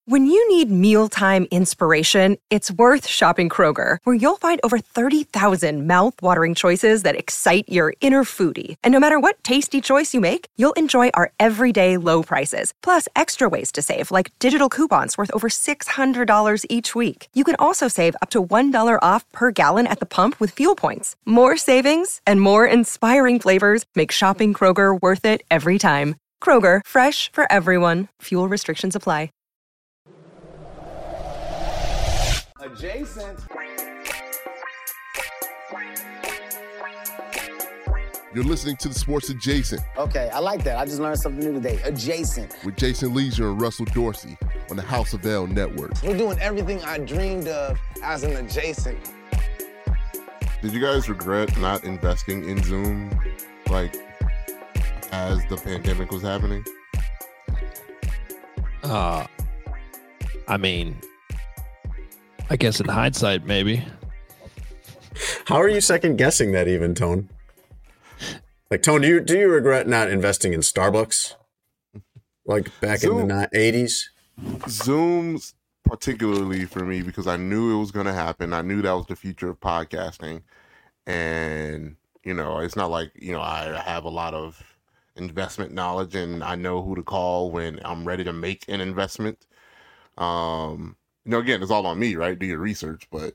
When you need mealtime inspiration, it's worth shopping Kroger, where you'll find over 30,000 mouth-watering choices that excite your inner foodie. And no matter what tasty choice you make, you'll enjoy our everyday low prices, plus extra ways to save, like digital coupons worth over $600 each week. You can also save up to $1 off per gallon at the pump with fuel points. More savings and more inspiring flavors make shopping Kroger worth it every time. Kroger, fresh for everyone. Fuel restrictions apply. Adjacent. You're listening to the Sports Adjacent. Okay, I like that. I just learned something new today. Adjacent. With Jason Leisure and Russell Dorsey on the House of L Network. We're doing everything I dreamed of as an adjacent. Did you guys regret not investing in Zoom, like, as the pandemic was happening? I mean, I guess in hindsight, maybe. How are you second guessing that even, Tone? Like, Tone, do you regret not investing in Starbucks? Like back in the 80s? Zoom's particularly for me because I knew it was going to happen. I knew that was the future of podcasting. And, you know, it's not like, you know, I have a lot of investment knowledge and I know who to call when I'm ready to make an investment. You know, again, it's all on me, right? Do your research. But,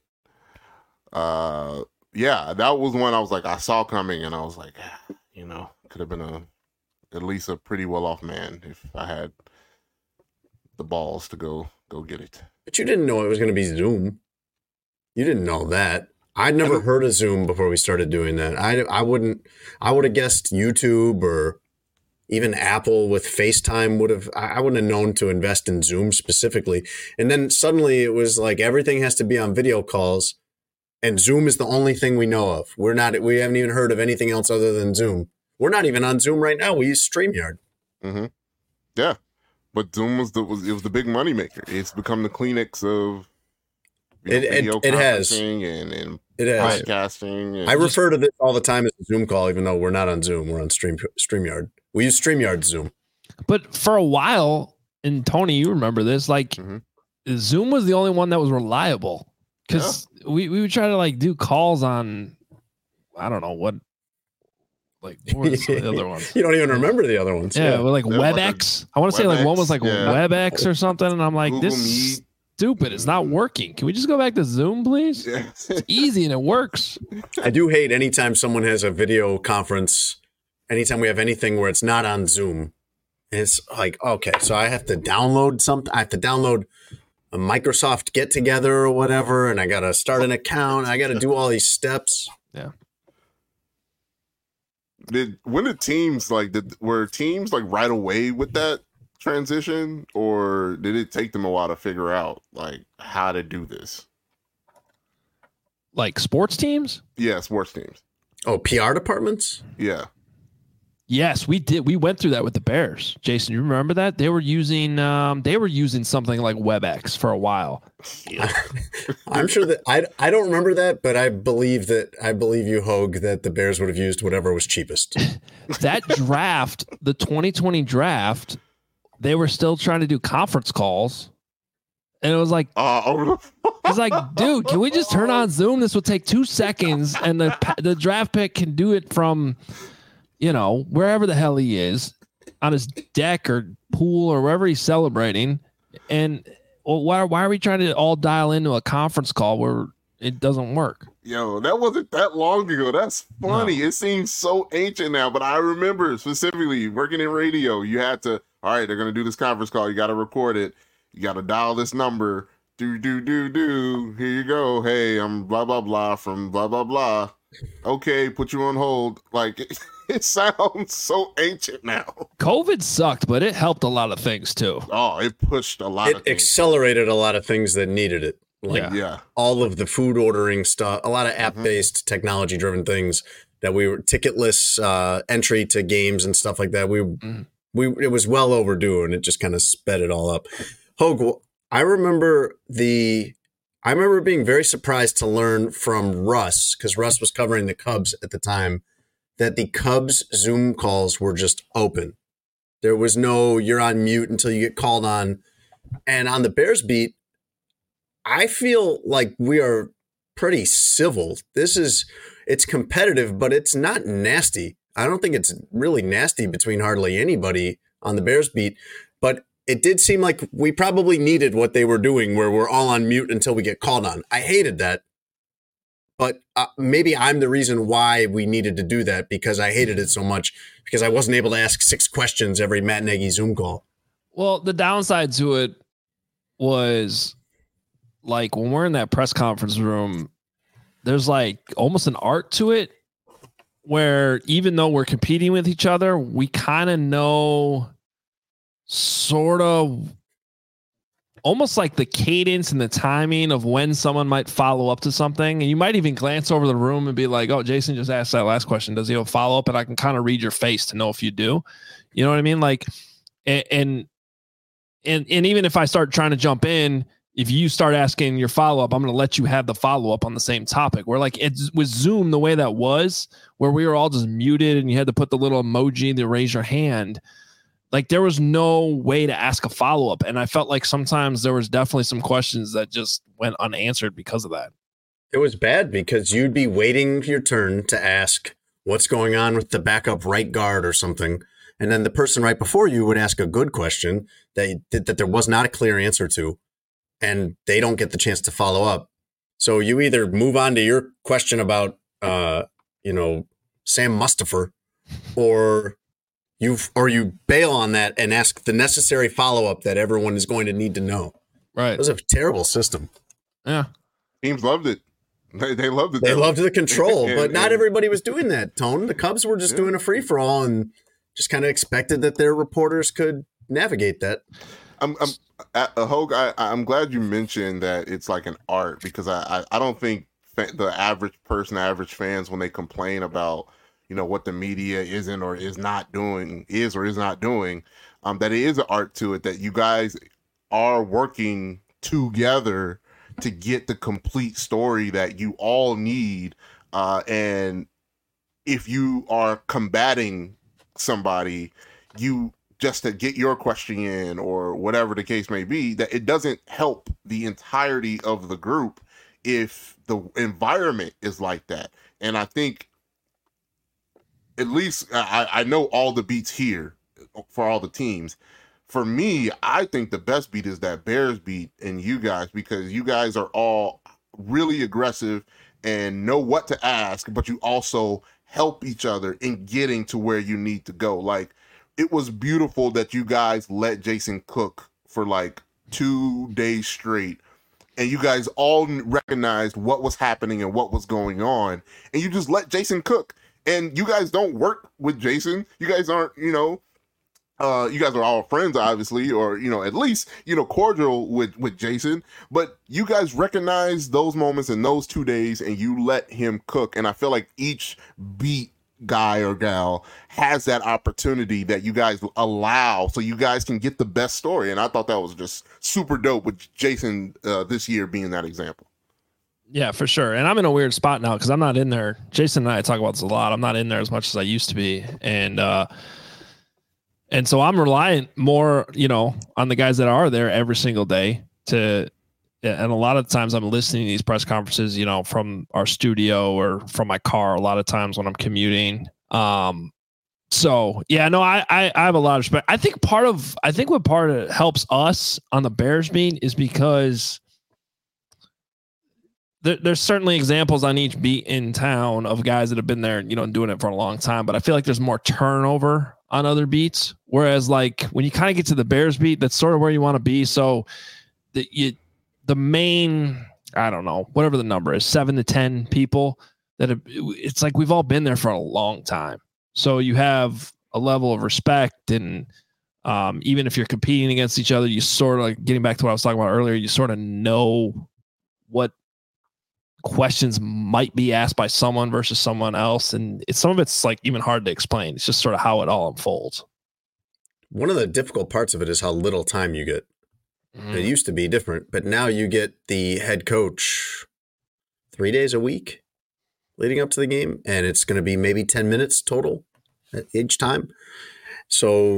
yeah, that was one I was like, I saw coming and I was like, you know, could have been at least a pretty well-off man if I had the balls to go get it. But you didn't know it was going to be Zoom. You didn't know that. I'd never heard of Zoom before we started doing that. I would have guessed YouTube or even Apple with FaceTime I wouldn't have known to invest in Zoom specifically. And then suddenly it was like everything has to be on video calls and Zoom is the only thing we know of. We haven't even heard of anything else other than Zoom. We're not even on Zoom right now. We use StreamYard. Mm-hmm. Yeah. But Zoom was the big money maker. It's become the Kleenex of video conferencing and podcasting. And I refer to this all the time as a Zoom call, even though we're not on Zoom. We're on StreamYard. We use StreamYard Zoom. But for a while, and Tony, you remember this, like Zoom was the only one that was reliable because we would try to like do calls on, I don't know what. Like, what was the other ones? You don't even remember the other ones. Yeah, like WebEx. I want to say like one was like WebEx or something. And I'm like, Google this is Meet. stupid. It's not working. Can we just go back to Zoom, please? Yeah. It's easy and it works. I do hate anytime someone has a video conference, anytime we have anything where it's not on Zoom. And it's like, okay, so I have to download something. I have to download a Microsoft Get Together or whatever. And I got to start an account. I got to do all these steps. Yeah. Were teams like right away with that transition, or did it take them a while to figure out like how to do this? Like sports teams? Yeah, sports teams. Oh, PR departments? Yeah. Yes, we did. We went through that with the Bears. Jason, you remember that? They were using something like WebEx for a while. I'm sure that I don't remember that, but I believe you, Hogue, that the Bears would have used whatever was cheapest. That draft, the 2020 draft, they were still trying to do conference calls. And it was like, it's like, dude, can we just turn on Zoom? This will take 2 seconds, and the draft pick can do it from, you know, wherever the hell he is, on his deck or pool or wherever he's celebrating. And why are we trying to all dial into a conference call where it doesn't work? Yo, that wasn't that long ago. That's funny. No. It seems so ancient now, but I remember specifically working in radio. You had to, all right, they're going to do this conference call. You got to record it. You got to dial this number. Do. Here you go. Hey, I'm blah, blah, blah from blah, blah, blah. Okay, put you on hold. Like, it sounds so ancient now. COVID sucked, but it helped a lot of things too. Oh, it pushed a lot of things. It accelerated a lot of things that needed it. Like all of the food ordering stuff, a lot of app-based, technology-driven things that we were ticketless entry to games and stuff like that. It was well overdue, and it just kind of sped it all up. Hogue, I remember being very surprised to learn from Russ, because Russ was covering the Cubs at the time, that the Cubs Zoom calls were just open. There was no, you're on mute until you get called on. And on the Bears beat, I feel like we are pretty civil. It's competitive, but it's not nasty. I don't think it's really nasty between hardly anybody on the Bears beat, but it did seem like we probably needed what they were doing where we're all on mute until we get called on. I hated that, but maybe I'm the reason why we needed to do that, because I hated it so much, because I wasn't able to ask 6 questions every Matt Nagy Zoom call. Well, the downside to it was, like, when we're in that press conference room, there's like almost an art to it where even though we're competing with each other, we kind of know sort of almost like the cadence and the timing of when someone might follow up to something. And you might even glance over the room and be like, oh, Jason just asked that last question. Does he have a follow up? And I can kind of read your face to know if you do. You know what I mean? Like, and even if I start trying to jump in, if you start asking your follow-up, I'm going to let you have the follow-up on the same topic. Where, like, it was Zoom the way that was, where we were all just muted and you had to put the little emoji to raise your hand. Like, there was no way to ask a follow-up. And I felt like sometimes there was definitely some questions that just went unanswered because of that. It was bad because you'd be waiting your turn to ask what's going on with the backup right guard or something. And then the person right before you would ask a good question that there was not a clear answer to. And they don't get the chance to follow up. So you either move on to your question about, Sam Mustipher, or you bail on that and ask the necessary follow-up that everyone is going to need to know. Right. It was a terrible system. Yeah. Teams loved it. They loved it. They loved the control, but not everybody was doing that, Tone. The Cubs were just doing a free-for-all and just kind of expected that their reporters could navigate that. Hogue, I'm glad you mentioned that it's like an art, because I don't think the average person, average fans, when they complain about, what the media isn't or is not doing, that it is an art to it, that you guys are working together to get the complete story that you all need. And if you are combating somebody, just to get your question in or whatever the case may be, that it doesn't help the entirety of the group if the environment is like that. And I think, at least I know all the beats here for all the teams. For me, I think the best beat is that Bears beat and you guys, because you guys are all really aggressive and know what to ask, but you also help each other in getting to where you need to go. Like, it was beautiful that you guys let Jason cook for like 2 days straight, and you guys all recognized what was happening and what was going on, and you just let Jason cook. And you guys don't work with Jason. You guys aren't, you guys are all friends, obviously, or, at least, cordial with Jason. But you guys recognize those moments in those 2 days, and you let him cook. And I feel like each beat guy or gal has that opportunity that you guys allow, so you guys can get the best story. And I thought that was just super dope with Jason this year being that example. Yeah, for sure. And I'm in a weird spot now because I'm not in there. Jason and I talk about this a lot. I'm not in there as much as I used to be. And so I'm relying more, on the guys that are there every single day and a lot of times I'm listening to these press conferences, from our studio or from my car a lot of times when I'm commuting. So yeah, no, I have a lot of respect. I think what part of it helps us on the Bears beat is because there's certainly examples on each beat in town of guys that have been there, doing it for a long time, but I feel like there's more turnover on other beats. Whereas like when you kind of get to the Bears beat, that's sort of where you want to be. So the main, I don't know, whatever the number is, 7 to 10 people it's like we've all been there for a long time. So you have a level of respect, and even if you're competing against each other, you sort of, like, getting back to what I was talking about earlier, you sort of know what questions might be asked by someone versus someone else. And some of it's like even hard to explain. It's just sort of how it all unfolds. One of the difficult parts of it is how little time you get. It used to be different, but now you get the head coach 3 days a week leading up to the game, and it's going to be maybe 10 minutes total each time. So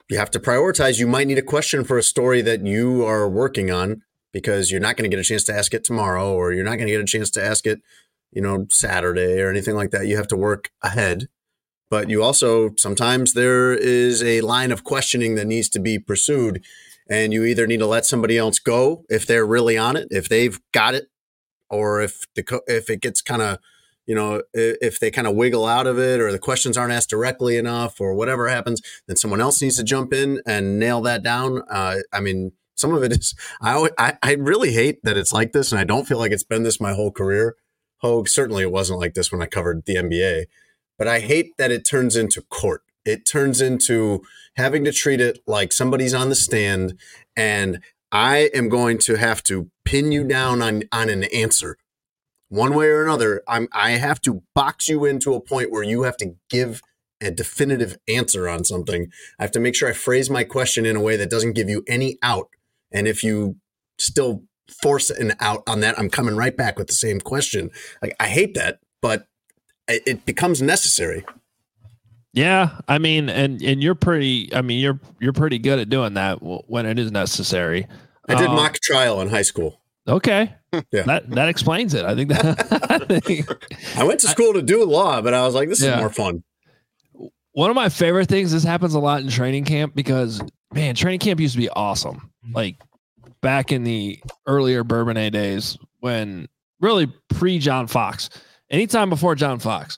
you have to prioritize. You might need a question for a story that you are working on because you're not going to get a chance to ask it tomorrow, or you're not going to get a chance to ask it, Saturday or anything like that. You have to work ahead. But you also, sometimes there is a line of questioning that needs to be pursued, and you either need to let somebody else go if they're really on it, if they've got it, or if it gets kind of, if they kind of wiggle out of it, or the questions aren't asked directly enough, or whatever happens, then someone else needs to jump in and nail that down. Some of it is, I really hate that it's like this, and I don't feel like it's been this my whole career. Hogue, certainly it wasn't like this when I covered the NBA. But I hate that it turns into court. It turns into having to treat it like somebody's on the stand, and I am going to have to pin you down on an answer. One way or another, I have to box you into a point where you have to give a definitive answer on something. I have to make sure I phrase my question in a way that doesn't give you any out. And if you still force an out on that, I'm coming right back with the same question. Like, I hate that, but it becomes necessary. Yeah, and you're pretty. You're pretty good at doing that when it is necessary. I did mock trial in high school. Okay, yeah, that explains it. I think that. I went to school to do law, but I was like, this is more fun. One of my favorite things. This happens a lot in training camp because, man, training camp used to be awesome. Like back in the earlier Bourbonnais days, when really pre John Fox. Anytime before John Fox,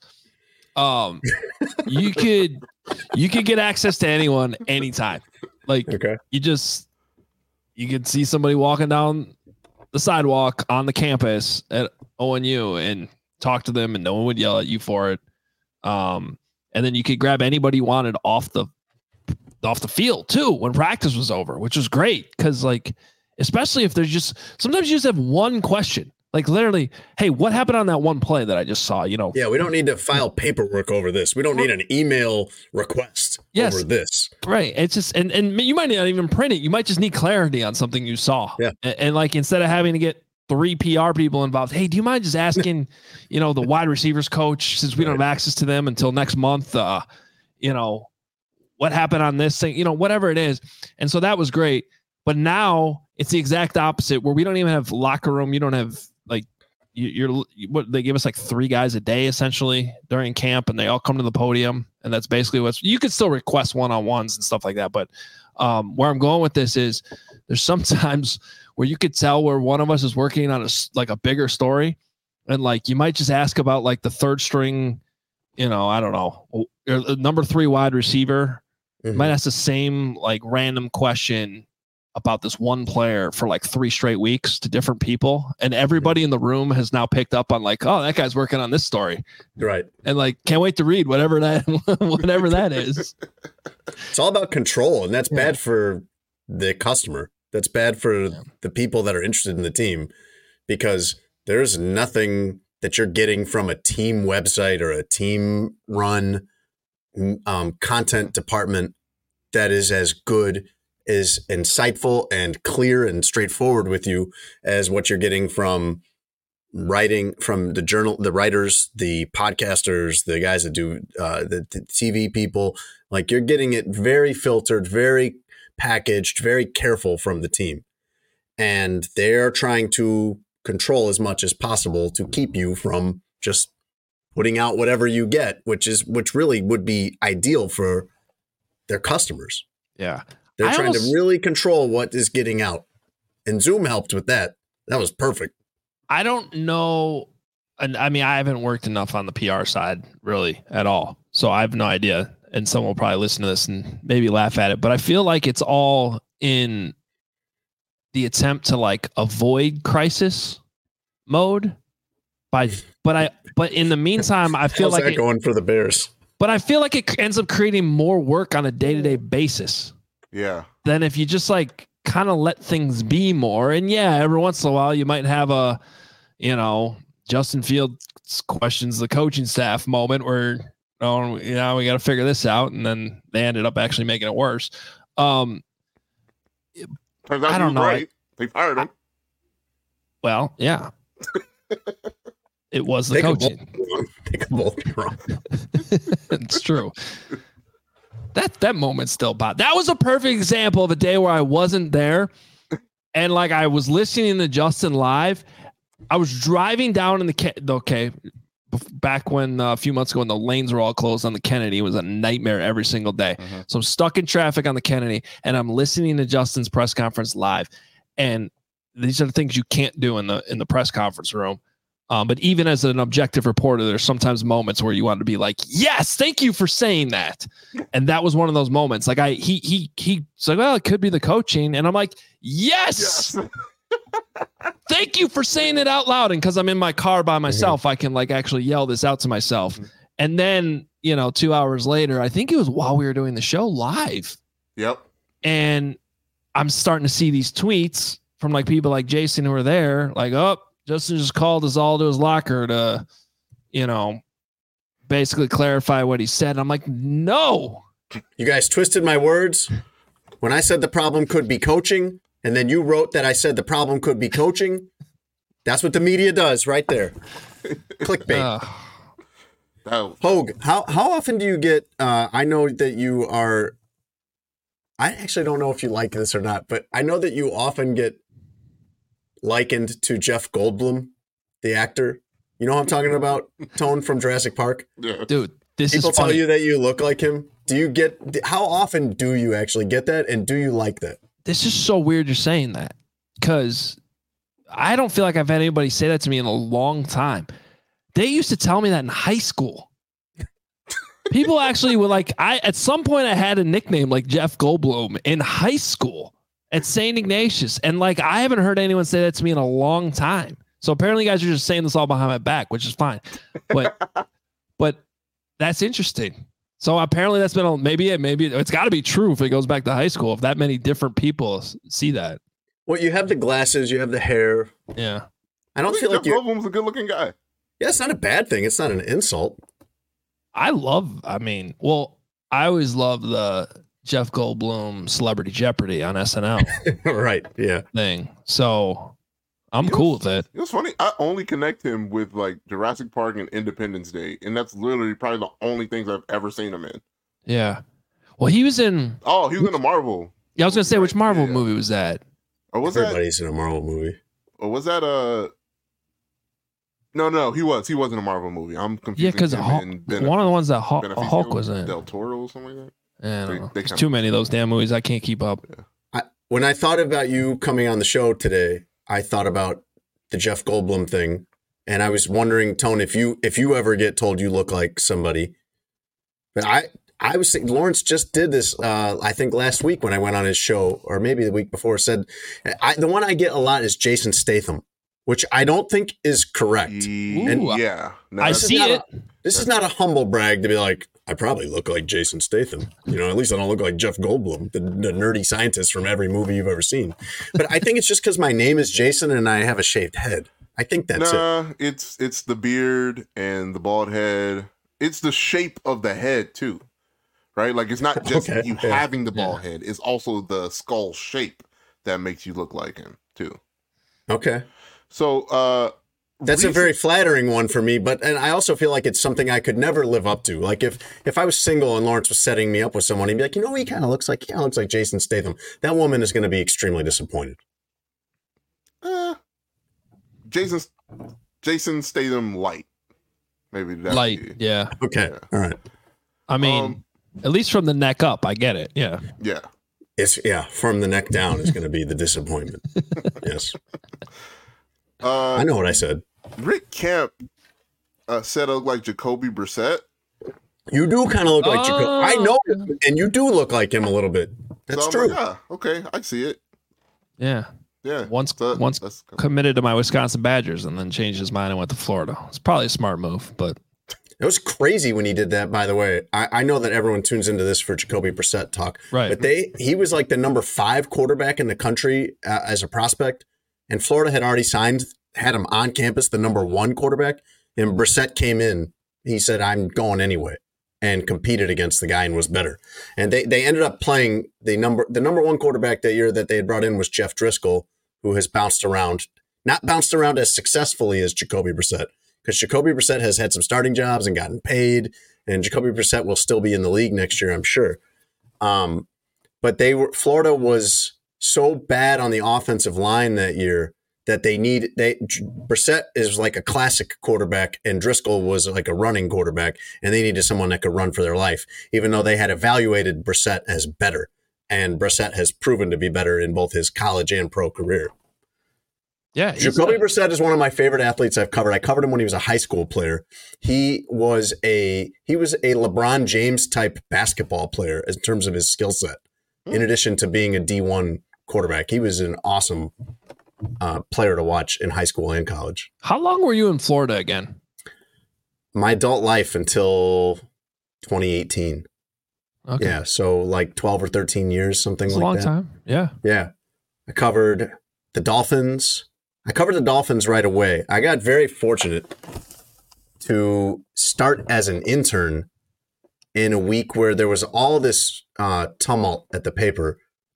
you could get access to anyone anytime. Like, you could see somebody walking down the sidewalk on the campus at ONU and talk to them, and no one would yell at you for it. And then you could grab anybody you wanted off the field too when practice was over, which was great because, like, especially if there's sometimes you just have one question. Like, literally, hey, what happened on that one play that I just saw? Yeah, we don't need to file paperwork over this. We don't need an email request over this. Right. It's just, and you might not even print it. You might just need clarity on something you saw. Yeah. And like, instead of having to get 3 PR people involved, hey, do you mind just asking, the wide receivers coach, since we don't have access to them until next month, what happened on this thing, whatever it is. And so that was great. But now it's the exact opposite, where we don't even have locker room. You don't have, like, they give us like 3 guys a day essentially during camp, and they all come to the podium, and that's basically you could still request one-on-ones and stuff like that. But where I'm going with this is there's sometimes where you could tell where one of us is working on a bigger story, and like you might just ask about like the third string, I don't know, or number 3 wide receiver. Mm-hmm. Might ask the same like random question about this one player for like 3 straight weeks to different people, and everybody in the room has now picked up on like, oh, that guy's working on this story, right? And like, can't wait to read whatever that is. It's all about control, and that's bad for the customer. That's bad for the people that are interested in the team, because there's nothing that you're getting from a team website or a team run content department that is as good, is insightful and clear and straightforward with you as what you're getting from writing, from the journal, the writers, the podcasters, the guys that do the TV people. Like, you're getting it very filtered, very packaged, very careful from the team. And they're trying to control as much as possible to keep you from just putting out whatever you get, which really would be ideal for their customers. Yeah. They're trying to really control what is getting out. And Zoom helped with that. That was perfect. I don't know. And I haven't worked enough on the PR side really at all. So I have no idea. And someone will probably listen to this and maybe laugh at it. But I feel like it's all in the attempt to like avoid crisis mode. But in the meantime, I feel like going for the Bears. But I feel like it ends up creating more work on a day-to-day basis. Yeah. Then if you just like kind of let things be more, and every once in a while you might have a, Justin Fields questions the coaching staff moment where, we got to figure this out, and then they ended up actually making it worse. Turns out I don't know. Right. They fired him. Well, yeah. It was the coaching. They could both be wrong. It's true. That moment still bought. That was a perfect example of a day where I wasn't there. And like I was listening to Justin live. I was driving down in back when a few months ago when the lanes were all closed on the Kennedy, it was a nightmare every single day. Mm-hmm. So I'm stuck in traffic on the Kennedy and I'm listening to Justin's press conference live. And these are the things you can't do in the press conference room. But even as an objective reporter, there's sometimes moments where you want to be like, yes, thank you for saying that. And that was one of those moments. Like he's like, well, it could be the coaching. And I'm like, yes. Thank you for saying it out loud. And because I'm in my car by myself, I can like actually yell this out to myself. And then, 2 hours later, I think it was while we were doing the show live. Yep. And I'm starting to see these tweets from like people like Jason who were there, like, oh, Justin just called us all to his locker to, basically clarify what he said. I'm like, no. You guys twisted my words. When I said the problem could be coaching, and then you wrote that I said the problem could be coaching. That's what the media does right there. Clickbait. Hogue, how often do you get, I know that you are, I actually don't know if you like this or not, but I know that you often get likened to Jeff Goldblum, the actor. You know what I'm talking about? Tone from Jurassic Park? Yeah. Dude, this People is funny. tell you that you look like him. How often do you actually get that? And do you like that? This is so weird you're saying that because I don't feel like I've had anybody say that to me in a long time. They used to tell me that in high school. People actually were like, at some point I had a nickname like Jeff Goldblum in high school at St. Ignatius. And like, I haven't heard anyone say that to me in a long time. So apparently you guys are just saying this all behind my back, which is fine. But that's interesting. So apparently that's been maybe it's got to be true if it goes back to high school. If that many different people see that. Well, you have the glasses, you have the hair. Yeah. I don't feel like Jeff Goldblum's a good looking guy. Yeah, it's not a bad thing. It's not an insult. I always love the Jeff Goldblum Celebrity Jeopardy on SNL. Right. Yeah. Thing. So I'm cool with it. It was funny. I only connect him with like Jurassic Park and Independence Day, and that's literally probably the only things I've ever seen him in. Yeah. Well, he was in. Oh, he was in a Marvel. Yeah, I was gonna say which Marvel movie was that? Or was Everybody's in a Marvel movie. Or was that a? No, he was in a Marvel movie. I'm confused. Yeah, because one of the ones that Hulk was in. Del Toro or something like that. Yeah, there's too many of those damn movies. I can't keep up. Yeah. When I thought about you coming on the show today, I thought about the Jeff Goldblum thing, and I was wondering, Tone, if you ever get told you look like somebody. But I was thinking, Lawrence just did this, I think last week when I went on his show, or maybe the week before, said, the one I get a lot is Jason Statham, which I don't think is correct. And yeah. No, I see it. This is not a humble brag to be like, I probably look like Jason Statham. At least I don't look like Jeff Goldblum, the nerdy scientist from every movie you've ever seen. But I think it's just because my name is Jason and I have a shaved head. I think that's it. It's the beard and the bald head. It's the shape of the head too, right? Like it's not just having the bald head. It's also the skull shape that makes you look like him too. Okay. So that's a very flattering one for me, and I also feel like it's something I could never live up to. Like if I was single and Lawrence was setting me up with someone, he'd be like, he kind of looks like Jason Statham. That woman is going to be extremely disappointed. Jason Statham light. Maybe that light, yeah. Okay. Yeah. All right. I mean, at least from the neck up, I get it. Yeah. Yeah. From the neck down is going to be the disappointment. Yes. I know what I said. Rick Kemp said I look like Jacoby Brissett. You do kind of look like Jacoby. I know, and you do look like him a little bit. That's true. Like, yeah, okay, I see it. Yeah. Yeah. Once committed to my Wisconsin Badgers and then changed his mind and went to Florida. It's probably a smart move, but it was crazy when he did that, by the way. I know that everyone tunes into this for Jacoby Brissett talk. Right. But he was like the number 5 quarterback in the country as a prospect. And Florida had already had him on campus, the number 1 quarterback. And Brissett came in. He said, I'm going anyway, and competed against the guy and was better. And they ended up playing the number 1 quarterback that year that they had brought in was Jeff Driscoll, who has not bounced around as successfully as Jacoby Brissett. because Jacoby Brissett has had some starting jobs and gotten paid, and Jacoby Brissett will still be in the league next year, I'm sure. But Florida was so bad on the offensive line that year that Brissett is like a classic quarterback and Driscoll was like a running quarterback, and they needed someone that could run for their life, even though they had evaluated Brissett as better. And Brissett has proven to be better in both his college and pro career. Yeah. Jacoby Brissett is one of my favorite athletes I've covered. I covered him when he was a high school player. He was a LeBron James type basketball player in terms of his skill set, in addition to being a D1 quarterback. He was an awesome player to watch in high school and college. How long were you in Florida again? My adult life until 2018. Okay. Yeah, so like 12 or 13 years, something like that. It's a long time. Yeah. Yeah. I covered the Dolphins. I covered the Dolphins right away. I got very fortunate to start as an intern in a week where there was all this tumult at the paper.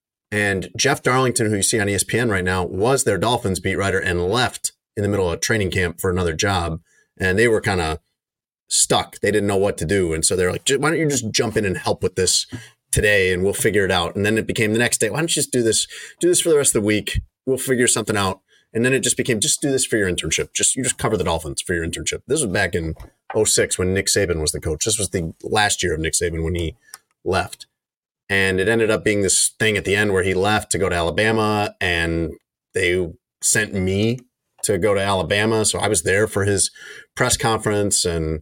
And Jeff Darlington, who you see on ESPN right now, was their Dolphins beat writer and left in the middle of training camp for another job. And they were kind of stuck. They didn't know what to do. And so they're like, why don't you just jump in and help with this today and we'll figure it out. And then it became the next day, why don't you just do this for the rest of the week? We'll figure something out. And then it just became, just do this for your internship. You just cover the Dolphins for your internship. This was back in 2006 when Nick Saban was the coach. This was the last year of Nick Saban when he left. And it ended up being this thing at the end where he left to go to Alabama, and they sent me to go to Alabama. So I was there for his press conference, and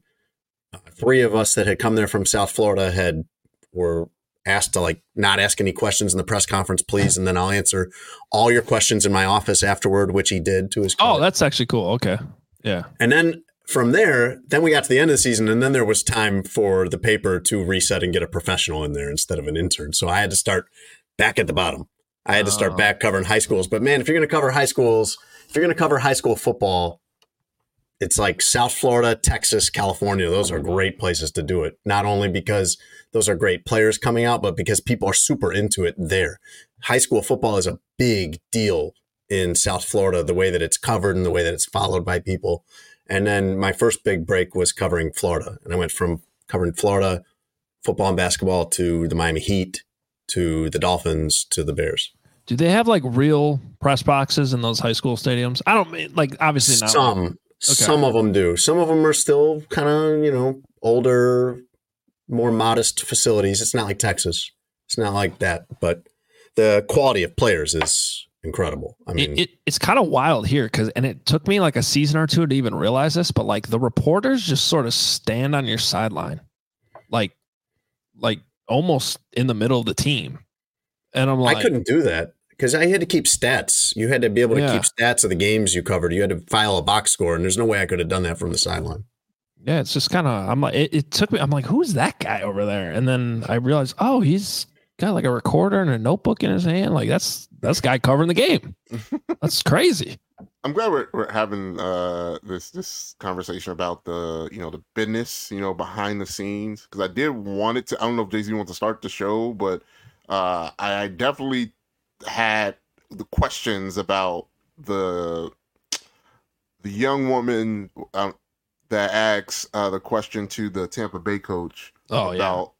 three of us that had come there from South Florida were asked to like not ask any questions in the press conference, please. And then I'll answer all your questions in my office afterward, which he did to his credit. Oh, that's actually cool. Okay. Yeah. And then from there, then we got to the end of the season, and then there was time for the paper to reset and get a professional in there instead of an intern. So I had to start back at the bottom. I had to start back covering high schools. But man, if you're going to cover high schools, if you're going to cover high school football, it's like South Florida, Texas, California. Those are great places to do it. Not only because those are great players coming out, but because people are super into it there. High school football is a big deal in South Florida, the way that it's covered and the way that it's followed by people. And then my first big break was covering Florida. And I went from covering Florida football and basketball to the Miami Heat, to the Dolphins, to the Bears. Do they have like real press boxes in those high school stadiums? I don't mean like obviously not. Some of them do. Some of them are still kind of, older, more modest facilities. It's not like Texas. It's not like that. But the quality of players is incredible. I mean, it's kind of wild here and it took me like a season or two to even realize this, but like the reporters just sort of stand on your sideline, like almost in the middle of the team. And I'm like, I couldn't do that because I had to keep stats. You had to be able to keep stats of the games you covered. You had to file a box score, and there's no way I could have done that from the sideline. Yeah, it's just kind of, I'm like, it took me, I'm like, who's that guy over there? And then I realized, oh, he's got like a recorder and a notebook in his hand. Like that's guy covering the game. That's crazy. I'm glad we're having this conversation about the business, behind the scenes, because I did want it to. I don't know if Jay-Z wants to start the show, but I definitely had the questions about the young woman that asks the question to the Tampa Bay coach about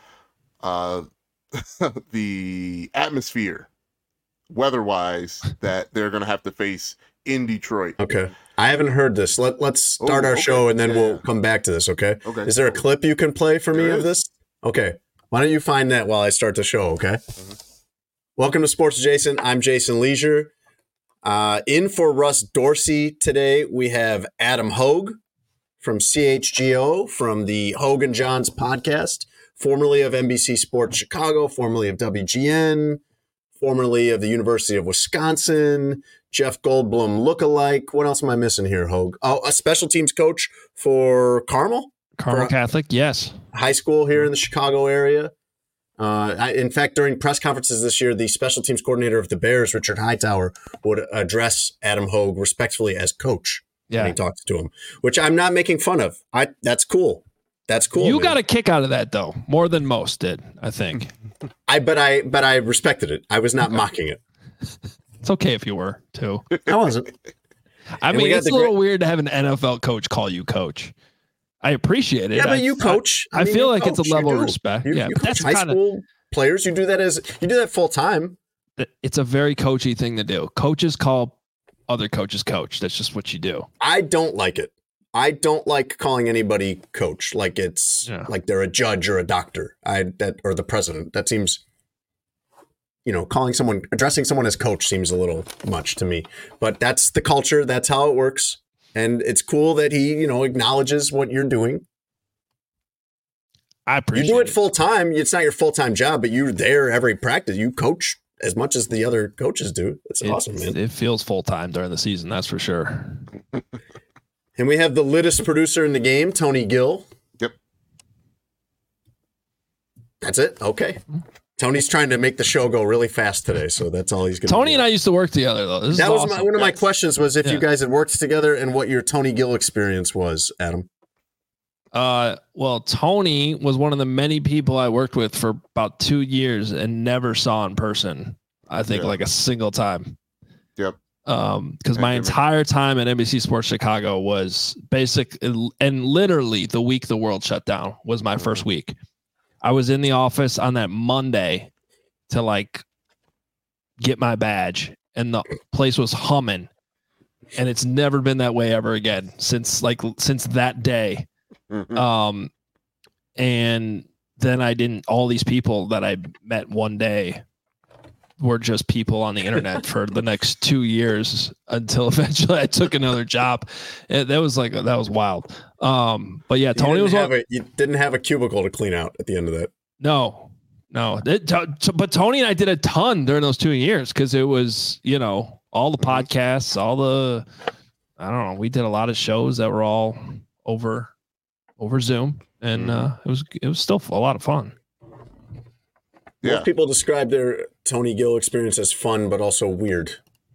the atmosphere, weather-wise, that they're going to have to face in Detroit. Okay. I haven't heard this. Let's start our show, and then we'll come back to this, okay? Okay. Is there a clip you can play for me of this? Okay. Why don't you find that while I start the show, okay? Mm-hmm. Welcome to Sports Adjacent. I'm Jason Leisure. In for Russ Dorsey today, we have Adam Hogue from CHGO, from the Hogue and Johns podcast, formerly of NBC Sports Chicago, formerly of WGN, formerly of the University of Wisconsin, Jeff Goldblum lookalike. What else am I missing here, Hogue? Oh, a special teams coach for Carmel? Carmel Catholic, yes. High school here in the Chicago area. In fact, during press conferences this year, the special teams coordinator of the Bears, Richard Hightower, would address Adam Hogue respectfully as coach when he talked to him, which I'm not making fun of. That's cool. That's cool. You got a kick out of that, though, more than most did, I think. But I respected it. I was not mocking it. It's okay if you were, too. I wasn't. I mean, it's a little weird to have an NFL coach call you coach. I appreciate it. Yeah, but you coach. I feel like it's a level of respect. You but that's high school players. You do that full time. It's a very coachy thing to do. Coaches call other coaches coach. That's just what you do. I don't like it. I don't like calling anybody coach like it's like they're a judge or a doctor. Or the president. That seems, addressing someone as coach seems a little much to me. But that's the culture. That's how it works. And it's cool that he, acknowledges what you're doing. I appreciate it. You do it full time. It's not your full time job, but you're there every practice. You coach as much as the other coaches do. It's awesome, man. It feels full time during the season. That's for sure. And we have the littest producer in the game, Tony Gill. Yep. That's it. Okay. Tony's trying to make the show go really fast today, so that's all he's going to do. Tony and I used to work together, though. That was awesome. One of my questions was if you guys had worked together and what your Tony Gill experience was, Adam. Well, Tony was one of the many people I worked with for about 2 years and never saw in person. I think like a single time. Yep. Because my entire time at NBC Sports Chicago was and literally the week the world shut down was my first week. I was in the office on that Monday to get my badge, and the place was humming, and it's never been that way ever again since that day. And then all these people that I met one day were just people on the internet for the next 2 years until eventually I took another job. That was wild. But yeah, Tony you didn't have a cubicle to clean out at the end of that. No. But Tony and I did a ton during those 2 years because it was, all the podcasts, I don't know. We did a lot of shows that were all over Zoom, and it was still a lot of fun. Yeah. Most people describe their Tony Gill experience as fun, but also weird,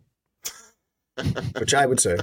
which I would say.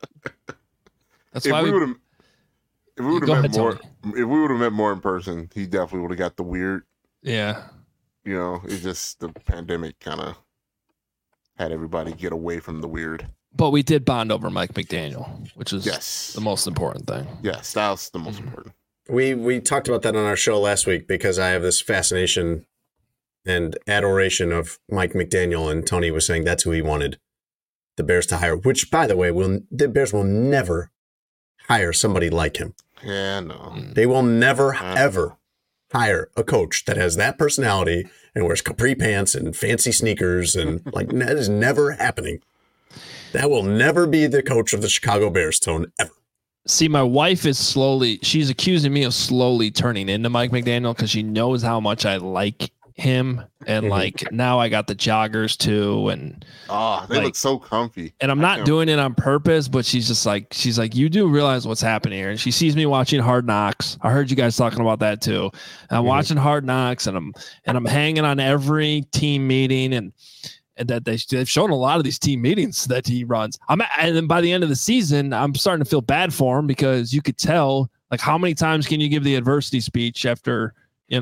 That's why if we would have met more in person, he definitely would have got the weird. Yeah. It's just the pandemic kind of had everybody get away from the weird. But we did bond over Mike McDaniel, which is the most important thing. Yes, that's the most important. We talked about that on our show last week because I have this fascination and adoration of Mike McDaniel, and Tony was saying that's who he wanted the Bears to hire, which, by the way, the Bears will never hire somebody like him. Yeah, no. They will never, ever hire a coach that has that personality and wears capri pants and fancy sneakers, and that is never happening. That will never be the coach of the Chicago Bears, Tone, ever. See, my wife she's accusing me of slowly turning into Mike McDaniel because she knows how much I like him. And now I got the joggers too. And they look so comfy. And I'm not doing it on purpose, but she's like, you do realize what's happening here. And she sees me watching Hard Knocks. I heard you guys talking about that too. And I'm watching Hard Knocks, and I'm hanging on every team meeting, and that they've shown a lot of these team meetings that he runs. And then by the end of the season, I'm starting to feel bad for him because you could tell, how many times can you give the adversity speech after,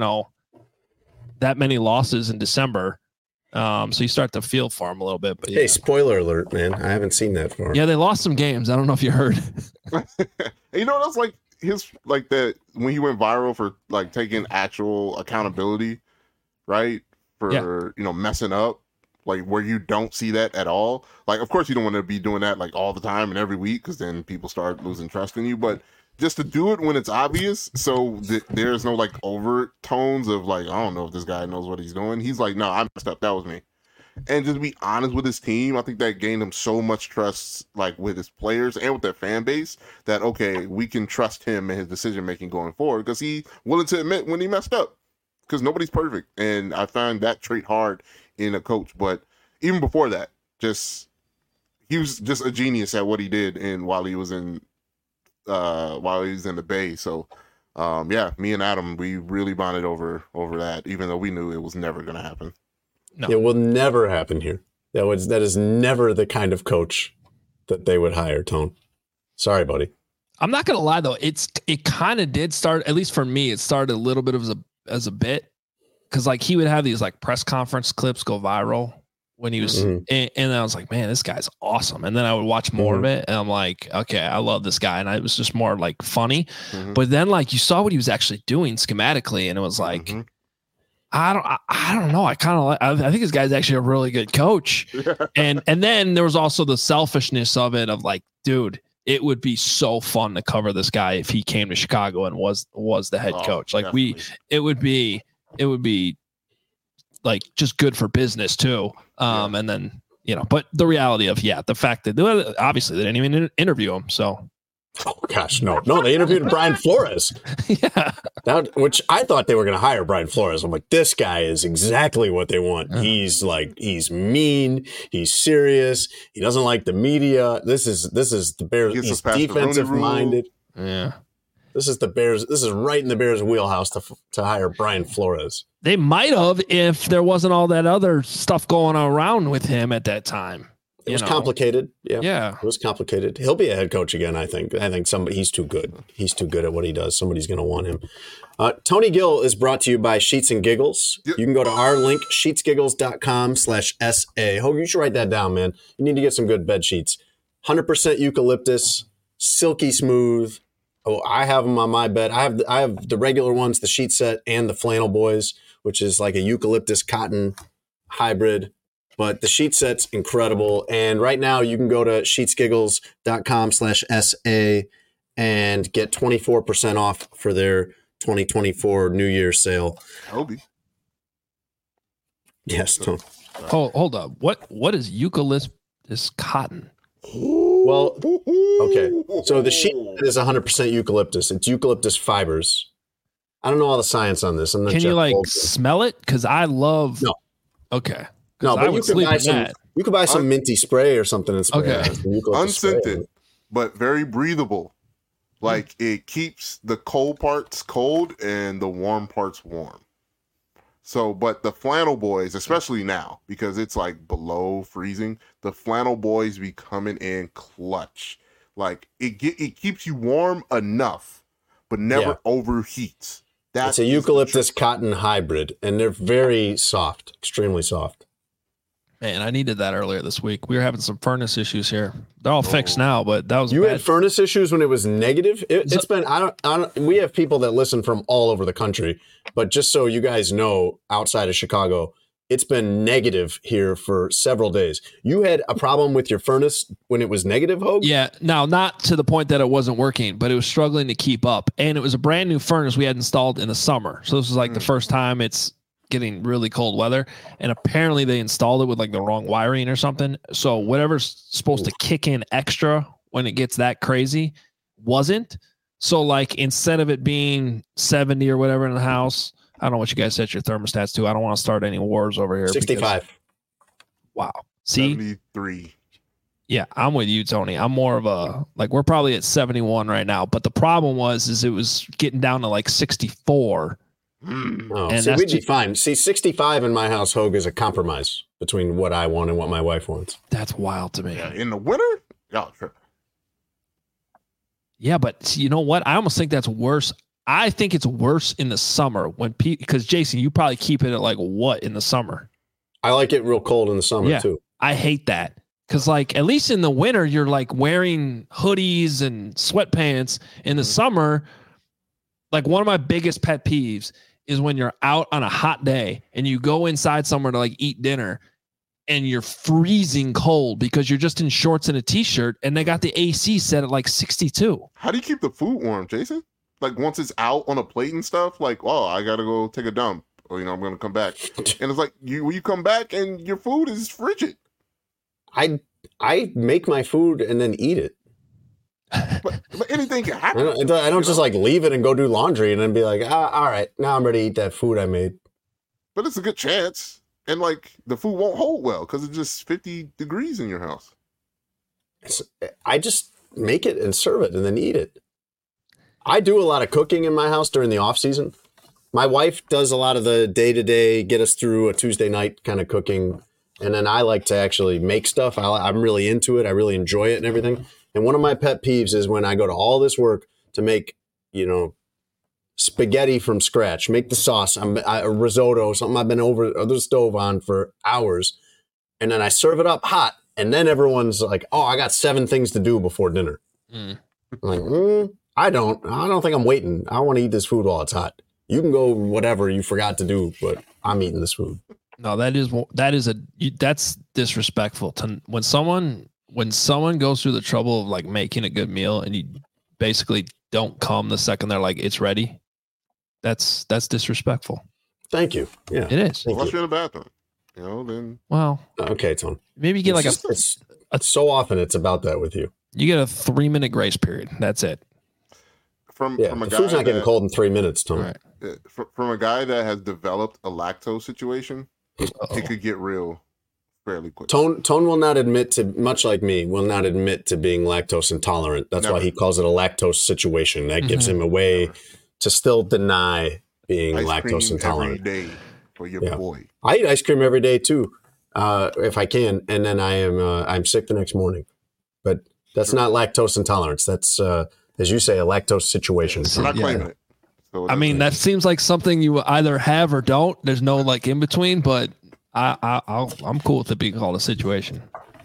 that many losses in December? So you start to feel for him a little bit. But hey, spoiler alert, man. I haven't seen that far. Yeah, they lost some games. I don't know if you heard. That's that when he went viral for taking actual accountability, right? For, messing up. Where you don't see that at all. Of course, you don't want to be doing that all the time and every week because then people start losing trust in you. But just to do it when it's obvious, so there's no overtones of I don't know if this guy knows what he's doing. He's like, no, I messed up. That was me. And just be honest with his team. I think that gained him so much trust, with his players and with their fan base, that okay, we can trust him and his decision making going forward because he's willing to admit when he messed up. Because nobody's perfect, and I find that trait hard in a coach. But even before that, he was just a genius at what he did, and while he was in the Bay. So me and Adam, we really bonded over that, even though we knew it was never going to happen. No. It will never happen here. That is never the kind of coach that they would hire, Tone. Sorry, buddy. I'm not gonna lie though, it kind of did start, at least for me, it started a little bit as a bit, because he would have these press conference clips go viral, when he was, and I was like, man, this guy's awesome. And then I would watch more of it, and I'm like, okay, I love this guy. And it was just more like funny. But then like you saw what he was actually doing schematically, and it was like, I don't know. I kind of like, I think this guy's actually a really good coach. And then there was also the selfishness of it of like, dude, it would be so fun to cover this guy if he came to Chicago and was the head coach. Like definitely. it would be like just good for business too. And then, but the reality of, the fact that obviously they didn't even interview him. So. Oh gosh, no, they interviewed Brian Flores. Which I thought they were going to hire Brian Flores. I'm like, this guy is exactly what they want. He's mean, he's serious, he doesn't like the media. This is the Bears. He's defensive minded. Yeah, this is the Bears. This is right in the Bears' wheelhouse to hire Brian Flores. They might have if there wasn't all that other stuff going around with him at that time. It was complicated. Yeah. It was complicated. He'll be a head coach again, I think. He's too good. He's too good at what he does. Somebody's going to want him. Tony Gill is brought to you by Sheets and Giggles. Yep. You can go to our link, sheetsgiggles.com/SA. Hogue, you should write that down, man. You need to get some good bed sheets. 100% eucalyptus, silky smooth. Oh, I have them on my bed. I have the regular ones, the sheet set, and the flannel boys, which is like a eucalyptus cotton hybrid. But the sheet set's incredible. And right now you can go to sheetsgiggles.com/SA and get 24% off for their 2024 New Year's sale. Toby. Yes, Tom. Hold up. What is eucalyptus cotton? Well, okay. So the sheet is 100% eucalyptus. It's eucalyptus fibers. I don't know all the science on this. I'm not. Can you like smell it? Because I love. No. Okay. No, but you could buy some minty spray or something and spray. Okay. Unscented, but very breathable. Like it keeps the cold parts cold and the warm parts warm. So, but the flannel boys, especially now, because it's like below freezing, the flannel boys be coming in clutch. Like it keeps you warm enough, but never overheats. It's a eucalyptus cotton hybrid, and they're very soft, extremely soft. Man, I needed that earlier this week. We were having some furnace issues here. They're all fixed now, but that was you had furnace issues when it was negative. It's been I don't. We have people that listen from all over the country, but just so you guys know, outside of Chicago, it's been negative here for several days. You had a problem with your furnace when it was negative, Hogue? Yeah. Now, not to the point that it wasn't working, but it was struggling to keep up, and it was a brand new furnace we had installed in the summer. So this was like the first time it's getting really cold weather, and apparently they installed it with like the wrong wiring or something. So whatever's supposed to kick in extra when it gets that crazy wasn't. So like instead of it being 70 or whatever in the house, I don't know what you guys set your thermostats to. I don't want to start any wars over here. 65. Wow. See? 73. Yeah, I'm with you, Tony. I'm more of a like we're probably at 71 right now, but the problem is it was getting down to like 64. Oh, and we'd be fine. See, 65 in my house, Hogue, is a compromise between what I want and what my wife wants. That's wild to me. Yeah, in the winter? Yeah, sure. Yeah, but you know what? I almost think that's worse. I think it's worse in the summer when because Jason, you probably keep it at like what in the summer? I like it real cold in the summer too. I hate that. Because like at least in the winter, you're like wearing hoodies and sweatpants. In the summer, like one of my biggest pet peeves is when you're out on a hot day and you go inside somewhere to like eat dinner and you're freezing cold because you're just in shorts and a t-shirt and they got the AC set at like 62. How do you keep the food warm, Jason? Like once it's out on a plate and stuff, like, oh, I got to go take a dump or, I'm going to come back. And it's like you come back and your food is frigid. I make my food and then eat it. But anything can happen. I don't just like leave it and go do laundry and then be like, all right, now I'm ready to eat that food I made. But it's a good chance. And like the food won't hold well because it's just 50 degrees in your house. I just make it and serve it and then eat it. I do a lot of cooking in my house during the off season. My wife does a lot of the day-to-day, get us through a Tuesday night kind of cooking. And then I like to actually make stuff. I'm really into it. I really enjoy it and everything. And one of my pet peeves is when I go to all this work to make, spaghetti from scratch, make the sauce, a risotto, something I've been over the stove on for hours. and then I serve it up hot, and then everyone's like, "Oh, I got 7 things to do before dinner." I'm like, I don't think I'm waiting. I want to eat this food while it's hot. You can go whatever you forgot to do, but I'm eating this food. No, that's disrespectful to when someone goes through the trouble of like making a good meal and you basically don't come the second they're like it's ready. That's disrespectful. Thank you. Yeah, it is. Unless you're in the bathroom, then. Well, okay, Tone. Maybe you get so often it's about that with you. You get a 3-minute grace period. That's it. From a the guy food's not getting cold in 3 minutes, Tone. Right. From a guy that has developed a lactose situation, it could get real fairly quick. Tone will not admit to, much like me, will not admit to being lactose intolerant. That's why he calls it a lactose situation. That gives him a way to still deny being lactose intolerant. Every day for your boy. I eat ice cream every day too, if I can, and then I'm sick the next morning. But that's not lactose intolerance. That's as you say, a lactose situation. I'm not claiming it. So I mean, that seems like something you either have or don't. There's no like in between, but I'm cool with it being called a situation.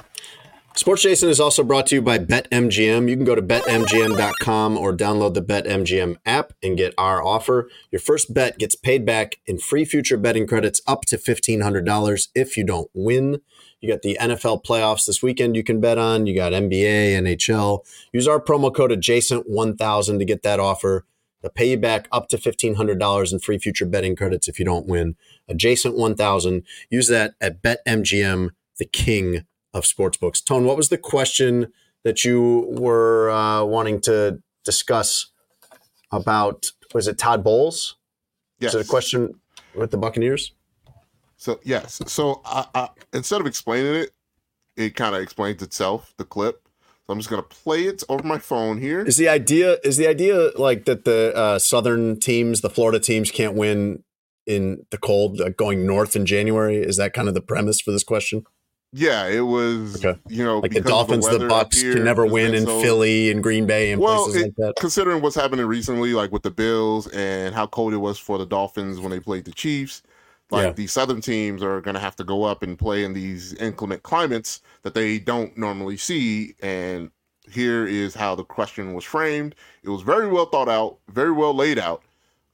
Sports Jason is also brought to you by BetMGM. You can go to betmgm.com or download the BetMGM app and get our offer. Your first bet gets paid back in free future betting credits up to $1,500 if you don't win. You got the NFL playoffs this weekend you can bet on. You got NBA, NHL. Use our promo code adjacent1000 to get that offer. They'll pay you back up to $1,500 in free future betting credits if you don't win. Adjacent1000. Use that at BetMGM, the king of sportsbooks. Tone, what was the question that you were wanting to discuss about? Was it Todd Bowles? Yes. Was it a question with the Buccaneers? So, yes. So, I instead of explaining it, it kind of explains itself, the clip. So I'm just going to play it over my phone here. Is the idea like that the Southern teams, the Florida teams can't win in the cold, going north in January? Is that kind of the premise for this question? Yeah, it was, like the Dolphins, the Bucks can never win in Philly and Green Bay and places like that. Considering what's happening recently, like with the Bills and how cold it was for the Dolphins when they played the Chiefs, the Southern teams are going to have to go up and play in these inclement climates that they don't normally see. And here is how the question was framed. It was very well thought out, very well laid out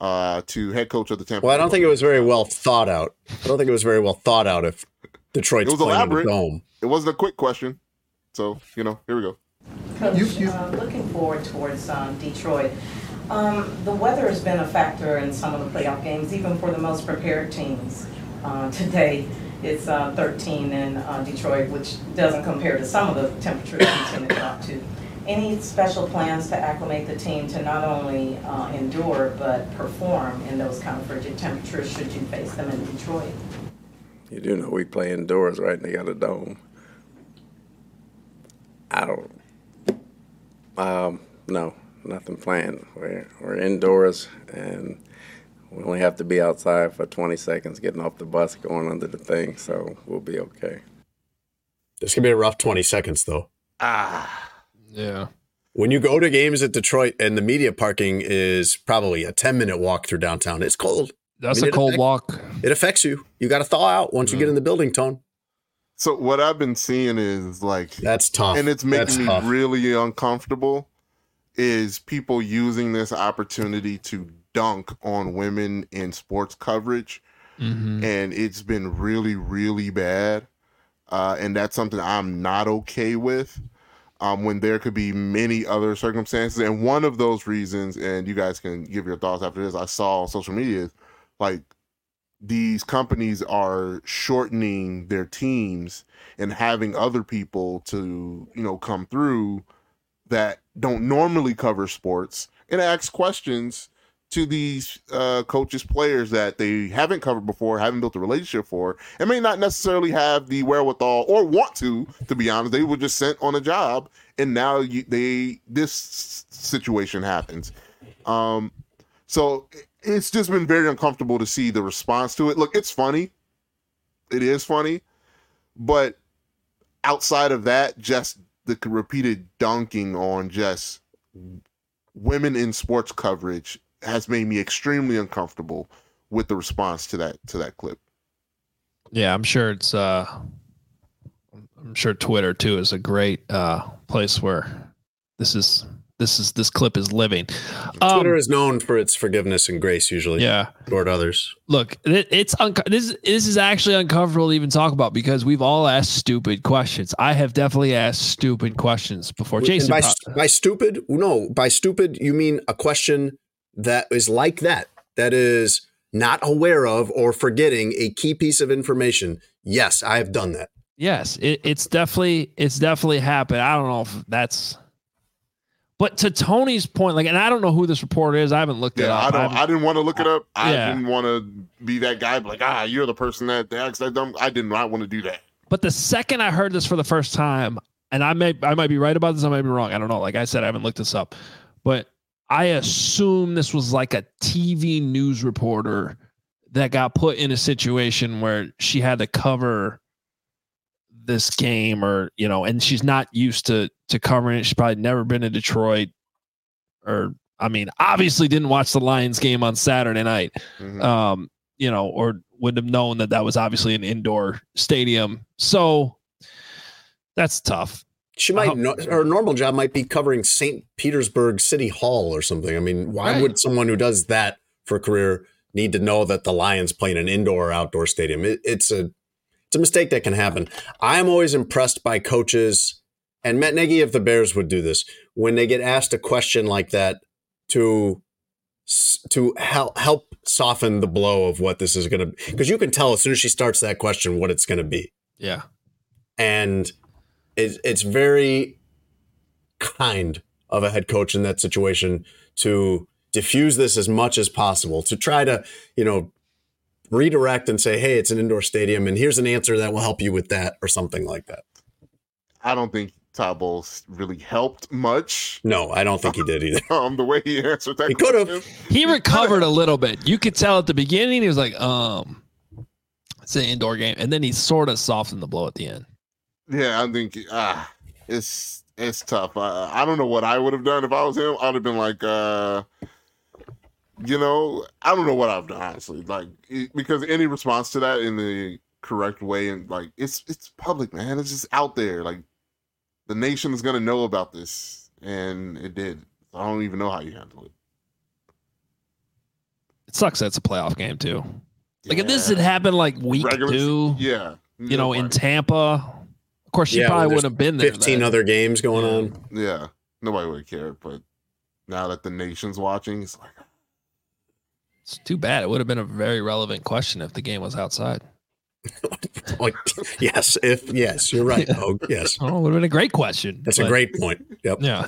to head coach of the Tampa. Well, I don't think it was very well thought out. If Detroit's playing in the dome. It wasn't a quick question. So, here we go. Coach, looking forward towards Detroit. The weather has been a factor in some of the playoff games, even for the most prepared teams. Today, it's 13 in Detroit, which doesn't compare to some of the temperatures we've seen it drop to. Any special plans to acclimate the team to not only endure, but perform in those kind of frigid temperatures should you face them in Detroit? You do know we play indoors, right? And they got a dome. No, nothing planned. We're indoors, and we only have to be outside for 20 seconds getting off the bus, going under the thing, so we'll be okay. This could be a rough 20 seconds, though. Yeah. When you go to games at Detroit and the media parking is probably a 10-minute walk through downtown, it's cold. That's a cold walk. It affects you. You got to thaw out once you get in the building, Tone. So what I've been seeing is that's tough, and it's making me really uncomfortable. Is people using this opportunity to dunk on women in sports coverage, and it's been really, really bad. And that's something I'm not okay with. When there could be many other circumstances, and one of those reasons, and you guys can give your thoughts after this. I saw on social media, these companies are shortening their teams and having other people to, come through that don't normally cover sports and ask questions to these coaches, players that they haven't covered before, haven't built a relationship for, and may not necessarily have the wherewithal or want to be honest. They were just sent on a job, and now this situation happens. So it's just been very uncomfortable to see the response to it. Look, it's funny. It is funny. But outside of that, just the repeated dunking on just women in sports coverage has made me extremely uncomfortable with the response to that clip. Yeah, I'm sure it's I'm sure Twitter too is a great place where this clip is living. Twitter is known for its forgiveness and grace, usually. Yeah, toward others. Look, this is actually uncomfortable to even talk about because we've all asked stupid questions. I have definitely asked stupid questions before. Jason, by stupid, you mean a question that is like that is not aware of or forgetting a key piece of information. Yes, I have done that. Yes, it's definitely happened. I don't know if that's. But to Tony's point, like, and I don't know who this reporter is. I haven't looked it up. I didn't want to look it up. I didn't want to be that guy. Like, you're the person that asked that dumb. I did not want to do that. But the second I heard this for the first time, and I might be right about this, I might be wrong. I don't know. Like I said, I haven't looked this up, but I assume this was like a TV news reporter that got put in a situation where she had to cover this game, or and she's not used to covering it. She's probably never been to Detroit, or obviously didn't watch the Lions game on Saturday night. Mm-hmm. Or wouldn't have known that was obviously an indoor stadium. So that's tough. She might her normal job might be covering St. Petersburg City Hall or something. I mean, why would someone who does that for a career need to know that the Lions play in an indoor or outdoor stadium? It's a mistake that can happen. I'm always impressed by coaches, and Matt Nagy of the Bears would do this, when they get asked a question like that to help soften the blow of what this is going to be. Because you can tell as soon as she starts that question what it's going to be. Yeah. And it's very kind of a head coach in that situation to diffuse this as much as possible, to try to, redirect and say, hey, it's an indoor stadium and here's an answer that will help you with that, or something like that. I don't think Todd Bowles really helped much. No, I don't think he did either. The way he answered that, he could have. He recovered a little bit. You could tell at the beginning he was like, it's an indoor game, and then he sort of softened the blow at the end. Yeah, I think it's tough. I don't know what I would have done if I was him. I'd have been like, I don't know what I've done, honestly. Like, because any response to that in the correct way, and like, it's public, man. It's just out there. Like, the nation is gonna know about this, and it did. I don't even know how you handle it. It sucks that it's a playoff game too. Like, if this had happened like week 2, in Tampa, of course she probably wouldn't have been there. 15 other games going on. Yeah, nobody would care. But now that the nation's watching, it's like, it's too bad. It would have been a very relevant question if the game was outside. Yes, you're right. Oh, yes. Oh, it would have been a great question. That's a great point. Yep. Yeah.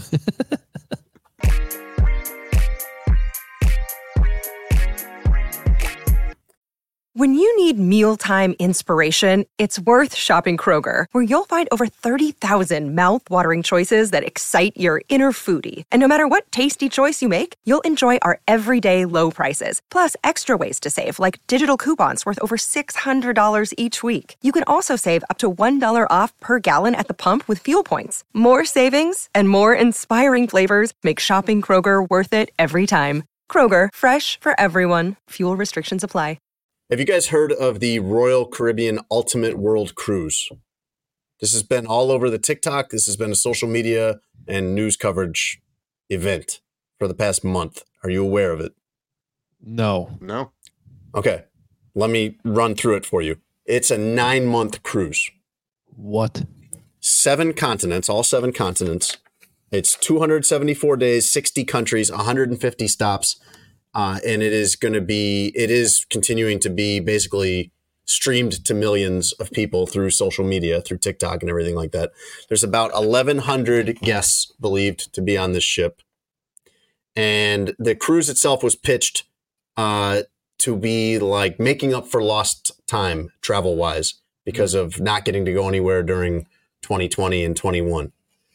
When you need mealtime inspiration, it's worth shopping Kroger, where you'll find over 30,000 mouth-watering choices that excite your inner foodie. And no matter what tasty choice you make, you'll enjoy our everyday low prices, plus extra ways to save, like digital coupons worth over $600 each week. You can also save up to $1 off per gallon at the pump with fuel points. More savings and more inspiring flavors make shopping Kroger worth it every time. Kroger, fresh for everyone. Fuel restrictions apply. Have you guys heard of the Royal Caribbean Ultimate World Cruise? This has been all over the TikTok. This has been a social media and news coverage event for the past month. Are you aware of it? No. Okay. Let me run through it for you. It's a 9-month cruise. What? 7 continents, all 7 continents. It's 274 days, 60 countries, 150 stops. And it is continuing to be basically streamed to millions of people through social media, through TikTok and everything like that. There's about 1,100 guests believed to be on this ship. And the cruise itself was pitched to be like making up for lost time travel-wise because of not getting to go anywhere during 2020 and 21.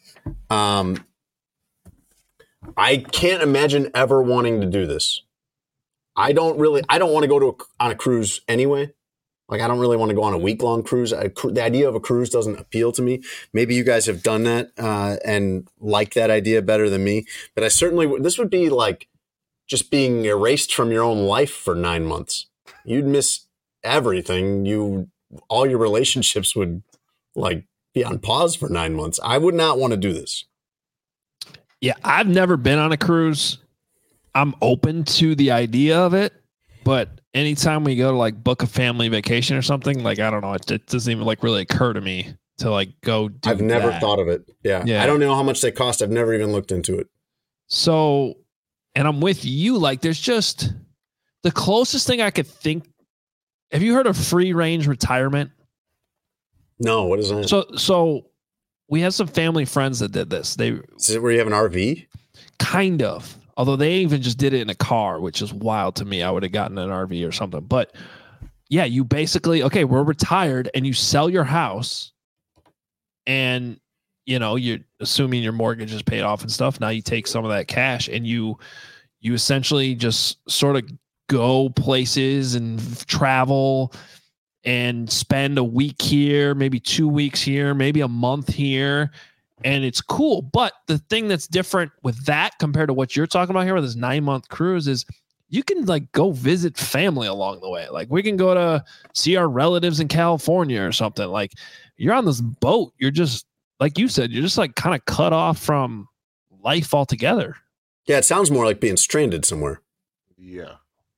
I can't imagine ever wanting to do this. I don't want to go on a cruise anyway. Like, I don't really want to go on a week-long cruise. The idea of a cruise doesn't appeal to me. Maybe you guys have done that and like that idea better than me. But this would be like just being erased from your own life for 9 months. You'd miss everything. All your relationships would like be on pause for 9 months. I would not want to do this. Yeah, I've never been on a cruise. I'm open to the idea of it, but anytime we go to like book a family vacation or something, like I don't know, it doesn't even like really occur to me to like go do I've never that. thought of it. Yeah. I don't know how much they cost. I've never even looked into it. So, and I'm with you, like there's just the closest thing I could think. Have you heard of free range retirement? No, what is that? So we have some family friends that did this. Is it where you have an RV? Kind of. Although they even just did it in a car, which is wild to me. I would have gotten an RV or something. But yeah, you basically, okay, we're retired and you sell your house and, you know, you're assuming your mortgage is paid off and stuff. Now you take some of that cash and you essentially just sort of go places and travel and spend a week here, maybe 2 weeks here, maybe a month here. And it's cool. But the thing that's different with that compared to what you're talking about here with this 9-month cruise is you can like go visit family along the way. Like we can go to see our relatives in California or something. Like you're on this boat. You're just, like you said, you're just like kind of cut off from life altogether. Yeah, it sounds more like being stranded somewhere. Yeah.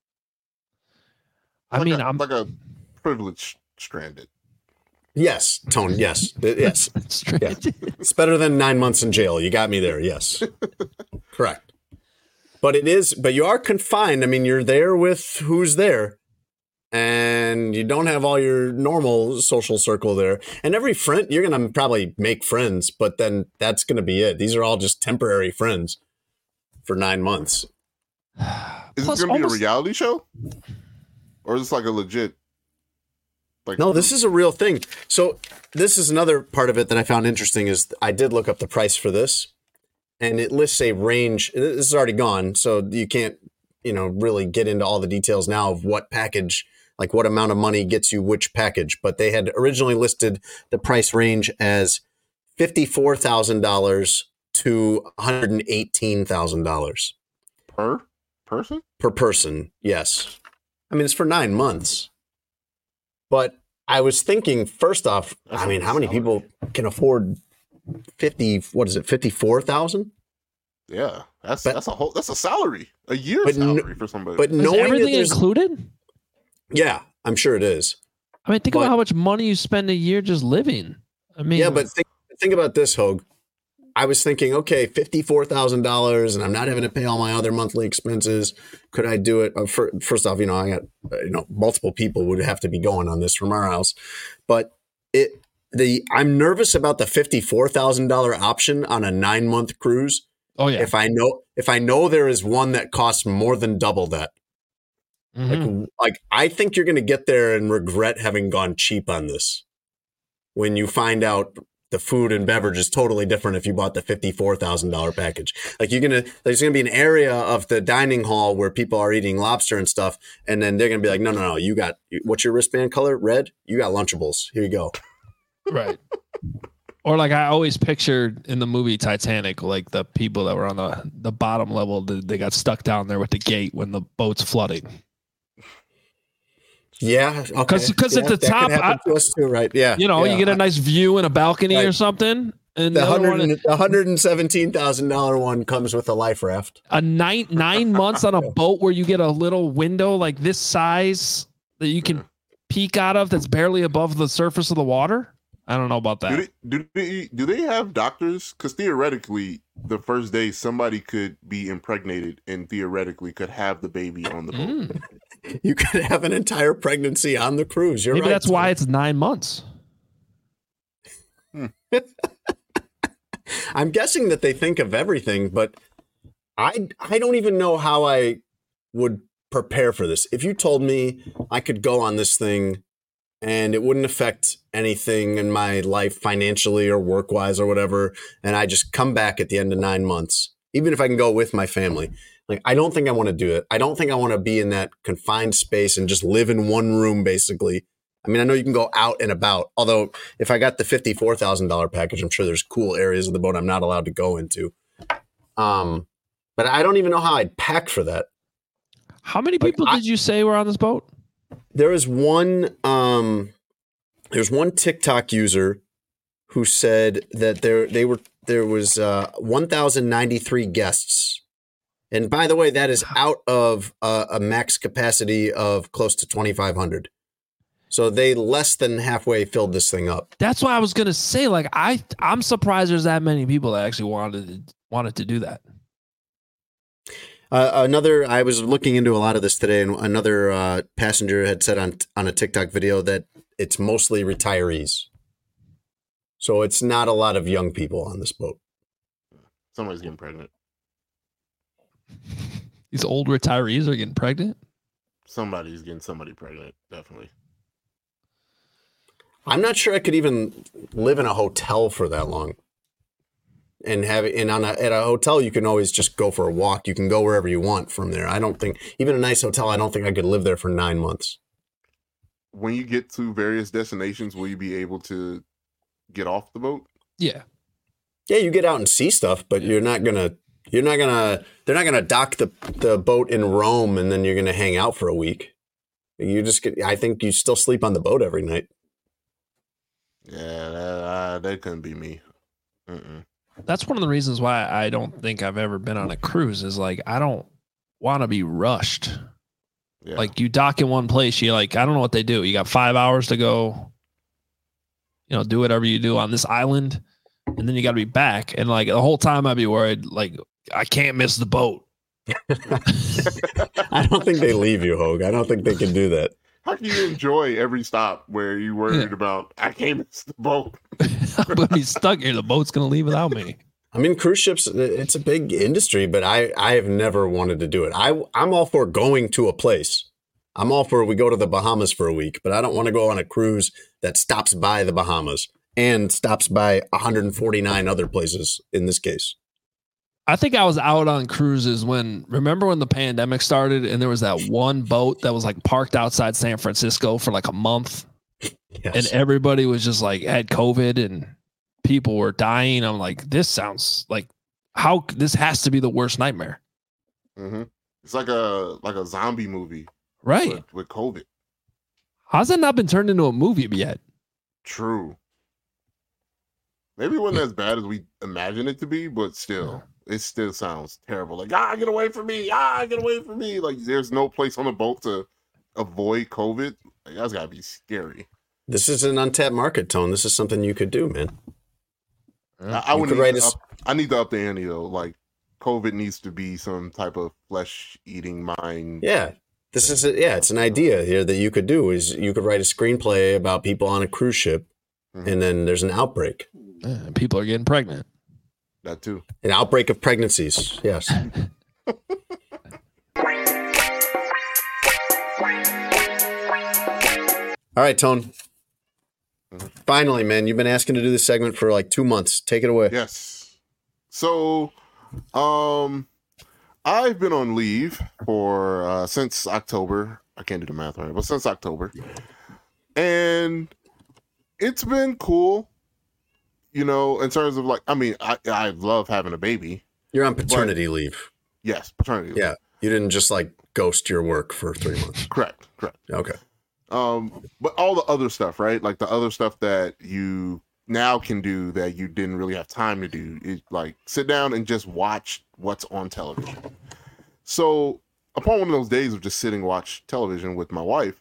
I'm like a privileged stranded. Yes, Tone. Yes. Yes. Yeah. It's better than 9 months in jail. You got me there. Yes. Correct. But you are confined. I mean, you're there with who's there and you don't have all your normal social circle there. And every friend, you're going to probably make friends, but then that's going to be it. These are all just temporary friends for 9 months. Is this going to be a reality show? Or is this like a legit? No, this is a real thing. So this is another part of it that I found interesting is I did look up the price for this and it lists a range. This is already gone. So you can't, really get into all the details now of what package, like what amount of money gets you which package. But they had originally listed the price range as $54,000 to $118,000. Per person? Per person, yes. I mean, it's for 9 months. But I was thinking, first off, how many people can afford 54,000? Yeah, that's a salary, a year's salary for somebody. But is everything included? Yeah, I'm sure it is. I mean, think about how much money you spend a year just living. I mean, yeah, but think about this, Hogue. I was thinking, okay, $54,000, and I'm not having to pay all my other monthly expenses. Could I do it? First off, I got multiple people would have to be going on this from our house, but I'm nervous about the $54,000 option on a 9-month cruise. Oh yeah. If I know there is one that costs more than double that, like I think you're going to get there and regret having gone cheap on this when you find out. The food and beverage is totally different if you bought the $54,000 package. Like there's going to be an area of the dining hall where people are eating lobster and stuff. And then they're going to be like, no, what's your wristband color? Red? You got Lunchables. Here you go. Right. Or like I always pictured in the movie Titanic, like the people that were on the bottom level, they got stuck down there with the gate when the boat's flooding. Yeah, okay. Because at the top, to us too, right? Yeah, you get a nice view and a balcony or something. And the $117,000 one comes with a life raft. A 9 months on a boat where you get a little window like this size that you can peek out of that's barely above the surface of the water. I don't know about that. Do they have doctors? Because theoretically, the first day somebody could be impregnated and theoretically could have the baby on the boat. You could have an entire pregnancy on the cruise. Maybe right. That's why it's 9 months. I'm guessing that they think of everything, but I don't even know how I would prepare for this. If you told me I could go on this thing and it wouldn't affect anything in my life financially or work-wise or whatever, and I just come back at the end of 9 months, even if I can go with my family, like I don't think I want to do it. I don't think I want to be in that confined space and just live in one room, basically. I mean, I know you can go out and about, although if I got the $54,000 package, I'm sure there's cool areas of the boat I'm not allowed to go into. But I don't even know how I'd pack for that. How many people did you say were on this boat? There was one TikTok user who said that there was 1,093 guests. And by the way, that is out of a max capacity of close to 2,500. So they less than halfway filled this thing up. That's why I was gonna say, like, I'm surprised there's that many people that actually wanted to do that. I was looking into a lot of this today, and another passenger had said on a TikTok video that it's mostly retirees. So it's not a lot of young people on this boat. Somebody's getting pregnant. These old retirees are getting pregnant? Somebody's getting somebody pregnant, definitely. I'm not sure I could even live in a hotel for that long. And at a hotel, you can always just go for a walk. You can go wherever you want from there. I don't think, even a nice hotel, I don't think I could live there for 9 months. When you get to various destinations, will you be able to get off the boat? Yeah. Yeah, you get out and see stuff, but they're not gonna dock the boat in Rome and then you're gonna hang out for a week. I think you still sleep on the boat every night. Yeah, that couldn't be me. Mm-mm. That's one of the reasons why I don't think I've ever been on a cruise is like, I don't want to be rushed. Yeah. Like you dock in one place, I don't know what they do. You got 5 hours to go, do whatever you do on this island. And then you got to be back. And like the whole time I'd be worried, like I can't miss the boat. I don't think they leave you, Hogue. I don't think they can do that. How can you enjoy every stop where you worried about, I can't miss the boat? I'm going to be stuck here. The boat's going to leave without me. I mean, cruise ships, it's a big industry, but I have never wanted to do it. I'm all for going to a place. I'm all for we go to the Bahamas for a week, but I don't want to go on a cruise that stops by the Bahamas and stops by 149 other places in this case. I think I was out on cruises remember when the pandemic started and there was that one boat that was like parked outside San Francisco for like a month. Yes. And everybody was just like had COVID and people were dying. I'm like, this sounds like this has to be the worst nightmare. Mm-hmm. It's like a zombie movie. Right. With COVID. How's that not been turned into a movie yet? True. Maybe it wasn't as bad as we imagined it to be, but still. It still sounds terrible. Like, get away from me. Get away from me. Like, there's no place on the boat to avoid COVID. Like, that's got to be scary. This is an untapped market, Tone. This is something you could do, man. I need to up the ante, though. Like, COVID needs to be some type of flesh-eating mind. Yeah. It's an idea here that you could do is you could write a screenplay about people on a cruise ship, and then there's an outbreak. People are getting pregnant. That too. An outbreak of pregnancies. Yes. All right, Tone. Finally, man, you've been asking to do this segment for like 2 months. Take it away. Yes. So, I've been on leave for since October. I can't do the math right, but since October, and it's been cool. In terms of like, I mean, I love having a baby. You're on paternity leave. Yes, paternity leave. Yeah, you didn't just like ghost your work for 3 months. Correct. Okay. But all the other stuff, right? Like the other stuff that you now can do that you didn't really have time to do is like sit down and just watch what's on television. So upon one of those days of just sitting watch television with my wife,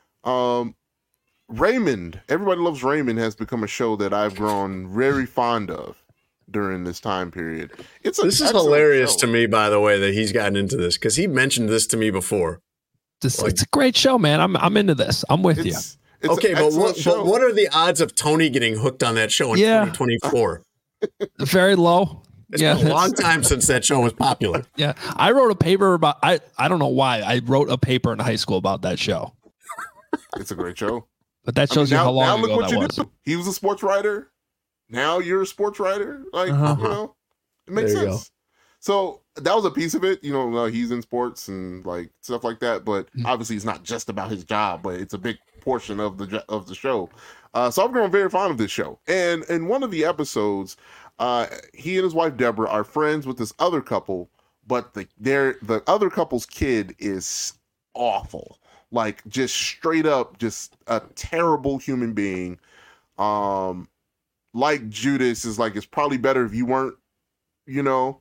Raymond, Everybody Loves Raymond has become a show that I've grown very fond of during this time period. This is hilarious to me, by the way, that he's gotten into this because he mentioned this to me before. It's a great show, man. I'm into this. I'm with you. Okay, but what are the odds of Tony getting hooked on that show in 2024? Very low. It's been a long time since that show was popular. Yeah, I wrote a paper about. I don't know why I wrote a paper in high school about that show. It's a great show. But that shows you how long ago that was. He was a sports writer. Now you're a sports writer. Like, it makes sense. So that was a piece of it. He's in sports and like stuff like that. But obviously it's not just about his job, but it's a big portion of the show. So I've grown very fond of this show. And in one of the episodes, he and his wife, Deborah, are friends with this other couple, but the other couple's kid is awful. Like just straight up, just a terrible human being. like Judas is like, it's probably better if you weren't, you know,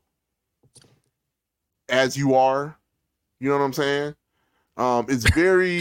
as you are. You know what I'm saying? It's very,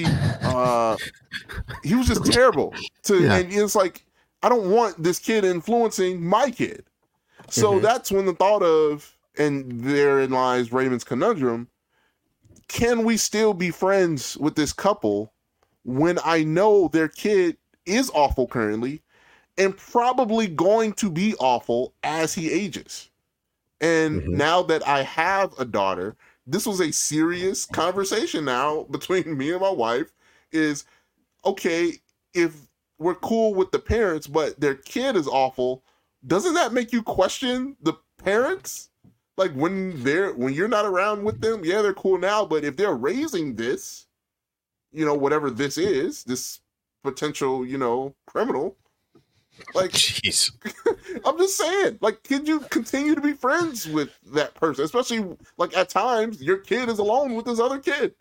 he was just terrible and it's like, I don't want this kid influencing my kid. So that's when the thought of, and therein lies Raymond's conundrum. Can we still be friends with this couple when I know their kid is awful currently and probably going to be awful as he ages? And now that I have a daughter, this was a serious conversation now between me and my wife is, okay, if we're cool with the parents, but their kid is awful, doesn't that make you question the parents? Like when you're not around with them, yeah, they're cool now, but if they're raising this, you know, whatever this is, this potential, you know, criminal, like, jeez. I'm just saying, like, could you continue to be friends with that person? Especially, like, at times, your kid is alone with this other kid.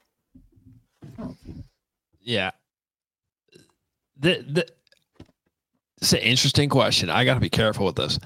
Yeah. It's an interesting question. I got to be careful with this.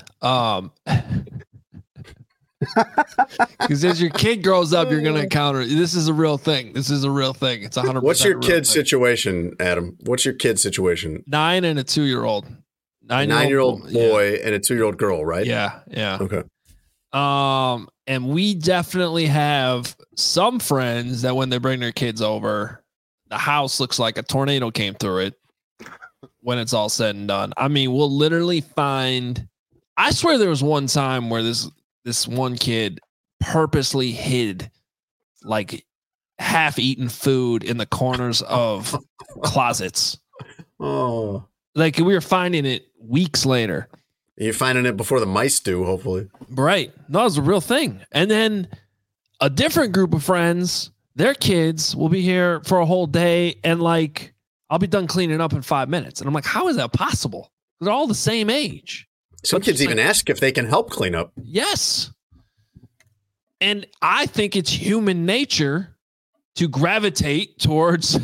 Because as your kid grows up, you're going to encounter, this is a real thing. This is a real thing. It's 100%. What's your kid's situation, Adam? What's your kid's situation? 9 and a 2-year-old. 9-year-old boy and a 2-year-old girl, right? Yeah. Yeah. Okay. And we definitely have some friends that when they bring their kids over, the house looks like a tornado came through it when it's all said and done. I mean, we'll literally find, I swear there was one time where this one kid purposely hid like half-eaten food in the corners of closets. Oh, like we were finding it weeks later. You're finding it before the mice do, hopefully. Right. No, it was a real thing. And then a different group of friends, their kids will be here for a whole day. And like, I'll be done cleaning up in 5 minutes. And I'm like, how is that possible? They're all the same age. Some kids even ask if they can help clean up. Yes. And I think it's human nature to gravitate towards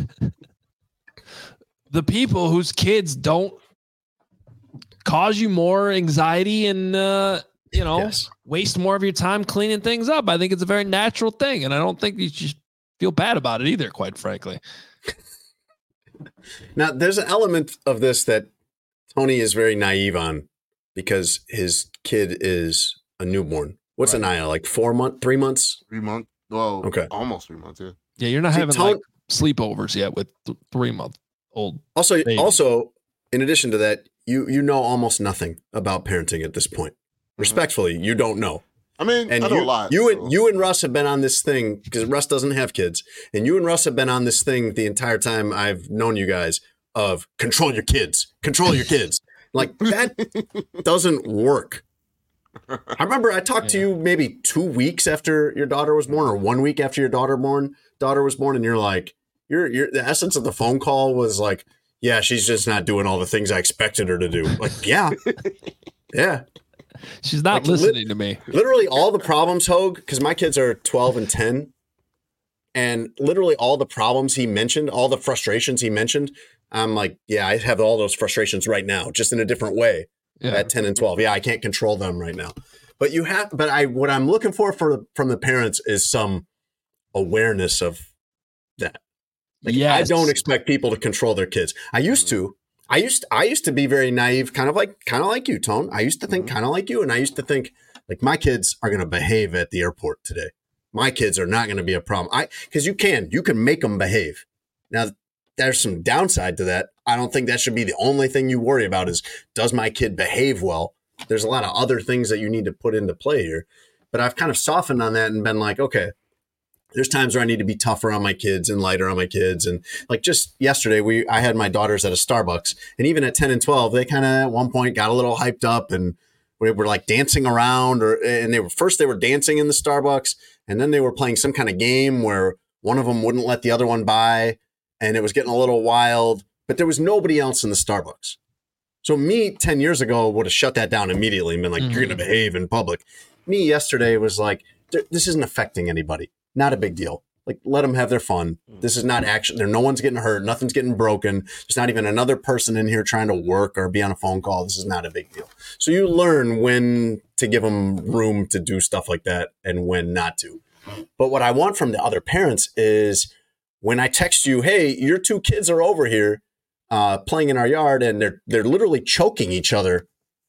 the people whose kids don't cause you more anxiety and, waste more of your time cleaning things up. I think it's a very natural thing. And I don't think you should feel bad about it either, quite frankly. Now, there's an element of this that Tony is very naive on because his kid is a newborn. What's Anaya, like 3 months? 3 months. Well, okay. Almost 3 months, yeah. Yeah, you're not having like sleepovers yet with 3-month-old. Also, in addition to that, you know almost nothing about parenting at this point. Respectfully, you don't know. I mean, and I know a lot. You and Russ have been on this thing because Russ doesn't have kids, and you and Russ have been on this thing the entire time I've known you guys of control your kids. Like that doesn't work. I remember I talked to you maybe 2 weeks after your daughter was born, or 1 week after your daughter was born, and you're like, the essence of the phone call was like, yeah, she's just not doing all the things I expected her to do. Like, yeah. She's not listening to me. Literally all the problems, Hogue, because my kids are 12 and 10, and literally all the problems he mentioned, all the frustrations he mentioned, I'm like, yeah, I have all those frustrations right now, just in a different way at 10 and 12. Yeah, I can't control them right now. But what I'm looking for from the parents is some awareness of that. Like, yes. I don't expect people to control their kids. I used to be very naive, kind of like you, Tone. I used to think kind of like you, and I used to think like my kids are going to behave at the airport today. My kids are not going to be a problem. Because you can make them behave. Now, there's some downside to that. I don't think that should be the only thing you worry about is, does my kid behave well? There's a lot of other things that you need to put into play here. But I've kind of softened on that and been like, okay, there's times where I need to be tougher on my kids and lighter on my kids. And like just yesterday, I had my daughters at a Starbucks, and even at 10 and 12, they kind of at one point got a little hyped up and we were like dancing around and they were dancing in the Starbucks. And then they were playing some kind of game where one of them wouldn't let the other one by, and it was getting a little wild, but there was nobody else in the Starbucks. So me 10 years ago would have shut that down immediately and been like, you're going to behave in public. Me yesterday was like, this isn't affecting anybody. Not a big deal. Like, let them have their fun. This is not action. No one's getting hurt. Nothing's getting broken. There's not even another person in here trying to work or be on a phone call. This is not a big deal. So you learn when to give them room to do stuff like that and when not to. But what I want from the other parents is when I text you, hey, your 2 kids are over here playing in our yard and they're literally choking each other.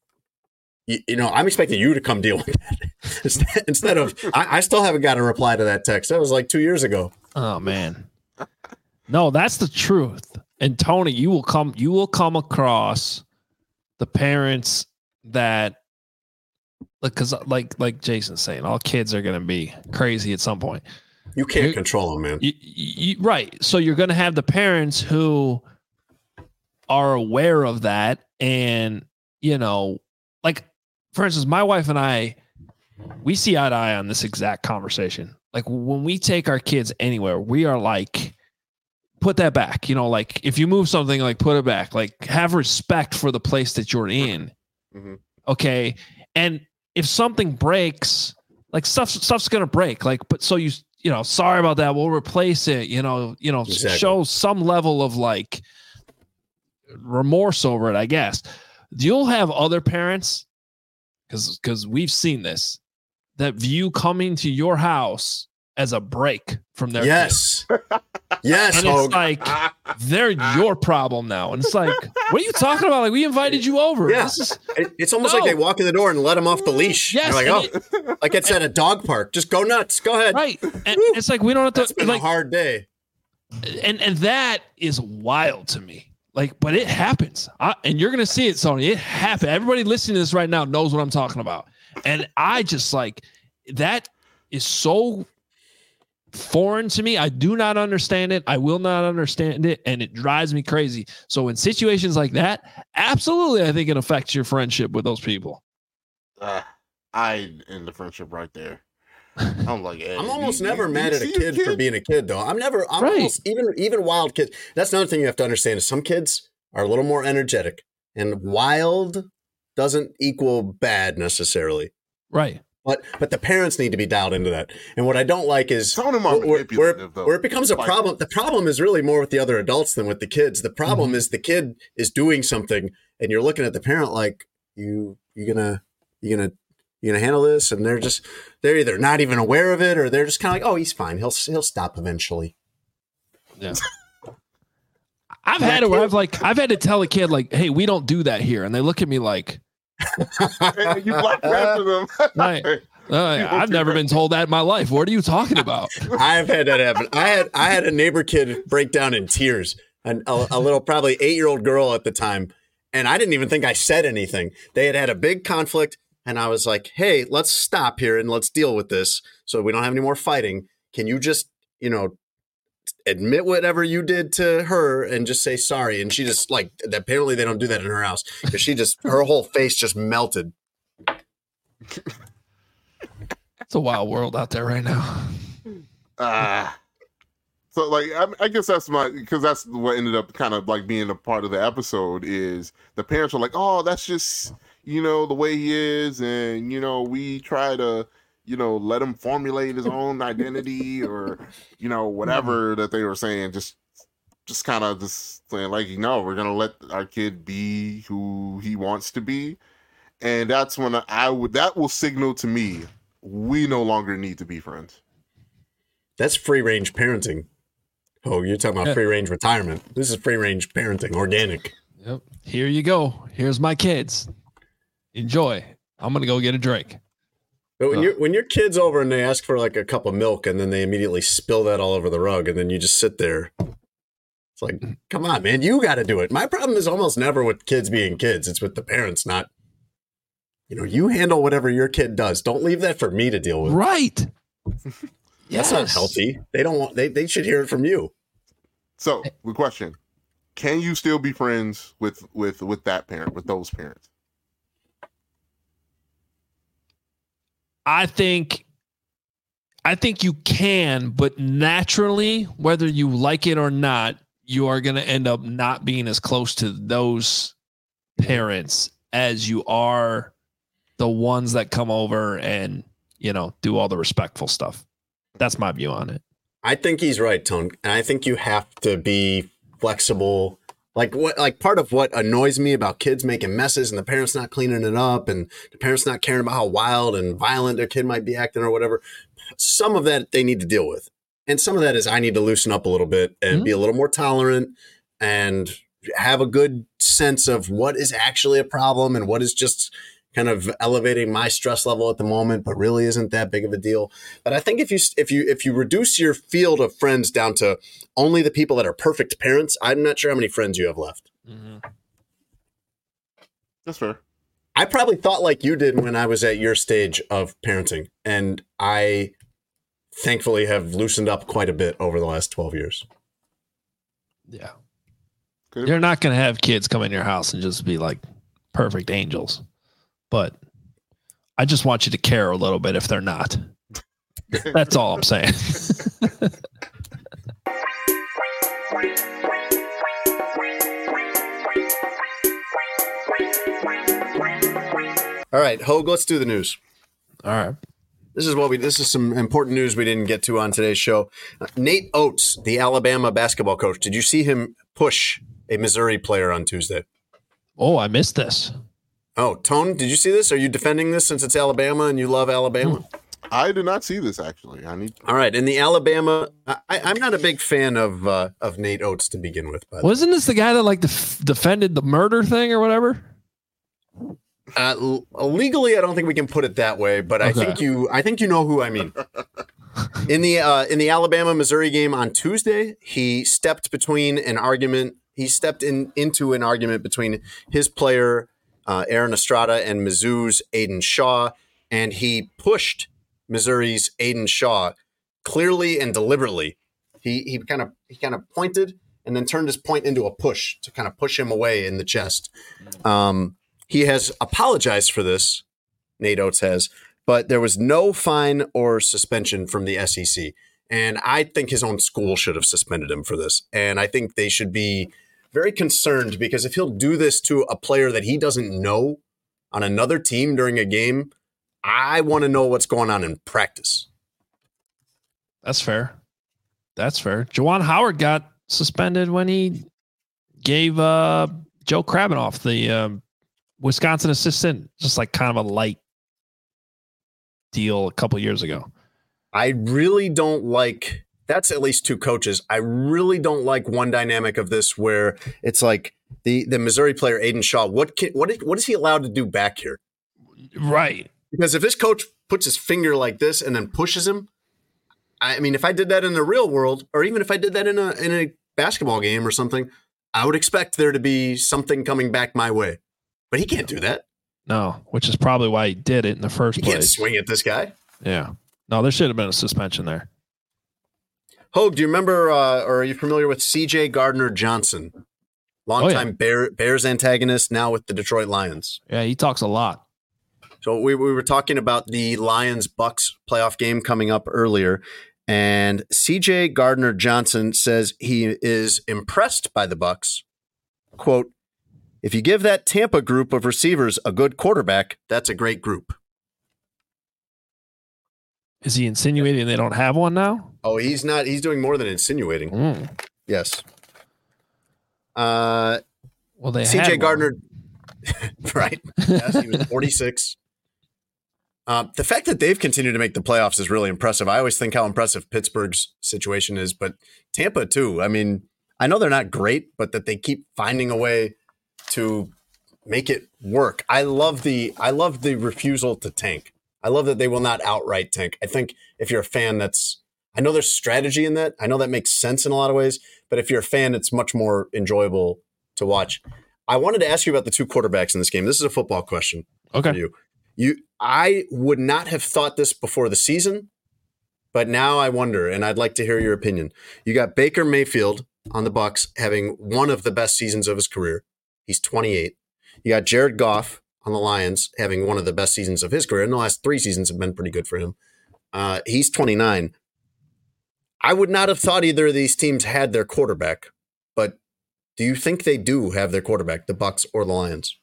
I'm expecting you to come deal with that instead of, I still haven't got a reply to that text. That was like 2 years ago. Oh man. No, that's the truth. And Tony, you will come across the parents that, because like Jason's saying, all kids are going to be crazy at some point. You can't control them, man. Right. So you're going to have the parents who are aware of that. And, like, for instance, my wife and I, we see eye to eye on this exact conversation. Like, when we take our kids anywhere, we are like, put that back. Like, if you move something, like, put it back. Like, have respect for the place that you're in. Mm-hmm. Okay. And if something breaks, like, stuff's going to break. Like, but so sorry about that. We'll replace it. Exactly. Show some level of, like, remorse over it, I guess. You'll have other parents, because we've seen this, that view coming to your house as a break from their yes yes and it's like they're your problem now, and it's like, what are you talking about? Like, we invited you over. Yeah. It's almost like they walk in the door and let them off the leash. Yes, you're like, like it's at a dog park, just go nuts, go ahead. Right. And it's like, we don't have to. It's been like, a hard day, and that is wild to me. Like, but it happens. And you're going to see it, Sony. It happened. Everybody listening to this right now knows what I'm talking about. And I just, like, that is so foreign to me. I do not understand it. I will not understand it. And it drives me crazy. So in situations like that, absolutely, I think it affects your friendship with those people. I end the friendship right there. I'm like, hey, I'm almost never mad at a kid for being a kid, though. I'm right. Almost, even wild kids. That's another thing you have to understand is some kids are a little more energetic, and wild doesn't equal bad necessarily. Right. But the parents need to be dialed into that. And what I don't like is where it becomes a problem. The problem is really more with the other adults than with the kids. The problem is the kid is doing something, and you're looking at the parent like, you gonna handle this? And they're either not even aware of it, or they're just kind of like, oh, he's fine. He'll stop eventually. Yeah. I've had it where I've had to tell a kid, like, hey, we don't do that here. And they look at me like, you black after them. Right. I've never been told that in my life. What are you talking about? I've had that happen. I had a neighbor kid break down in tears, a little probably 8-year-old girl at the time. And I didn't even think I said anything. They had a big conflict. And I was like, hey, let's stop here and let's deal with this so we don't have any more fighting. Can you just, admit whatever you did to her and just say sorry? And she just, like, apparently they don't do that in her house, because her whole face just melted. It's a wild world out there right now. So, like, I guess because that's what ended up kind of like being a part of the episode is the parents are like, oh, that's just, the way he is. And, we try to, let him formulate his own identity or, whatever that they were saying, just kind of just saying like, we're going to let our kid be who he wants to be. And that's when that will signal to me, we no longer need to be friends. That's free range parenting. Oh, you're talking about free range retirement. This is free range parenting, organic. Yep. Here you go. Here's my kids. Enjoy. I'm going to go get a drink. But when your kid's over and they ask for like a cup of milk and then they immediately spill that all over the rug and then you just sit there. It's like, come on, man, you got to do it. My problem is almost never with kids being kids. It's with the parents, not, you handle whatever your kid does. Don't leave that for me to deal with. Right. That's not healthy. They should hear it from you. So the question, can you still be friends with that parent, with those parents? I think you can, but naturally, whether you like it or not, you are going to end up not being as close to those parents as you are the ones that come over and, do all the respectful stuff. That's my view on it. I think he's right, Tone. And I think you have to be flexible. Like part of what annoys me about kids making messes and the parents not cleaning it up and the parents not caring about how wild and violent their kid might be acting or whatever. Some of that they need to deal with. And some of that is I need to loosen up a little bit and be a little more tolerant and have a good sense of what is actually a problem and what is just kind of elevating my stress level at the moment, but really isn't that big of a deal. But I think if you reduce your field of friends down to only the people that are perfect parents, I'm not sure how many friends you have left. Mm-hmm. That's fair. I probably thought like you did when I was at your stage of parenting, and I thankfully have loosened up quite a bit over the last 12 years. Yeah. Good. You're not going to have kids come in your house and just be like perfect angels. But I just want you to care a little bit if they're not. That's all I'm saying. All right, Hogue, let's do the news. All right. This is some important news we didn't get to on today's show. Nate Oates, the Alabama basketball coach, did you see him push a Missouri player on Tuesday? Oh, I missed this. Oh, Tone, did you see this? Are you defending this since it's Alabama and you love Alabama? I did not see this, actually. All right, in the Alabama, I'm not a big fan of Nate Oates to begin with. But wasn't this the guy that like defended the murder thing or whatever? Legally, I don't think we can put it that way, but okay. I think you know who I mean. In the Alabama Missouri game on Tuesday, he stepped between an argument. He stepped into an argument between his player Aaron Estrada and Mizzou's Aiden Shaw, and he pushed Missouri's Aiden Shaw clearly and deliberately. He kind of pointed and then turned his point into a push to kind of push him away in the chest. He has apologized for this, Nate Oates has, but there was no fine or suspension from the SEC. And I think his own school should have suspended him for this. And I think they should be very concerned because if he'll do this to a player that he doesn't know on another team during a game, I want to know what's going on in practice. That's fair. Juwan Howard got suspended when he gave Joe Krabinoff, the Wisconsin assistant, just like kind of a light deal a couple years ago. I really don't like, that's at least two coaches. I really don't like one dynamic of this where it's like the Missouri player, Aiden Shaw, what is he allowed to do back here? Right. Because if this coach puts his finger like this and then pushes him, I mean, if I did that in the real world, or even if I did that in a basketball game or something, I would expect there to be something coming back my way. But he can't do that. No, which is probably why he did it in the first place. He can't swing at this guy. Yeah. No, there should have been a suspension there. Hogue, do you remember, or are you familiar with C.J. Gardner-Johnson? Longtime Bears antagonist, now with the Detroit Lions. Yeah, he talks a lot. So we were talking about the Lions-Bucks playoff game coming up earlier, and C.J. Gardner-Johnson says he is impressed by the Bucks. Quote, "If you give that Tampa group of receivers a good quarterback, that's a great group." Is he insinuating they don't have one now? Oh, he's not. He's doing more than insinuating. Yes. Well, they C.J. Gardner, right? Yes, he was 46. The fact that they've continued to make the playoffs is really impressive. I always think how impressive Pittsburgh's situation is, but Tampa too. I mean, I know they're not great, but that they keep finding a way to make it work. I love the refusal to tank. I love that they will not outright tank. I think if you're a fan, I know there's strategy in that. I know that makes sense in a lot of ways, but if you're a fan, it's much more enjoyable to watch. I wanted to ask you about the two quarterbacks in this game. This is a football question for you. I would not have thought this before the season, but now I wonder, and I'd like to hear your opinion. You got Baker Mayfield on the Bucs having one of the best seasons of his career. He's 28. You got Jared Goff on the Lions having one of the best seasons of his career. And the last 3 seasons have been pretty good for him. He's 29. I would not have thought either of these teams had their quarterback, but do you think they do have their quarterback, the Bucs or the Lions?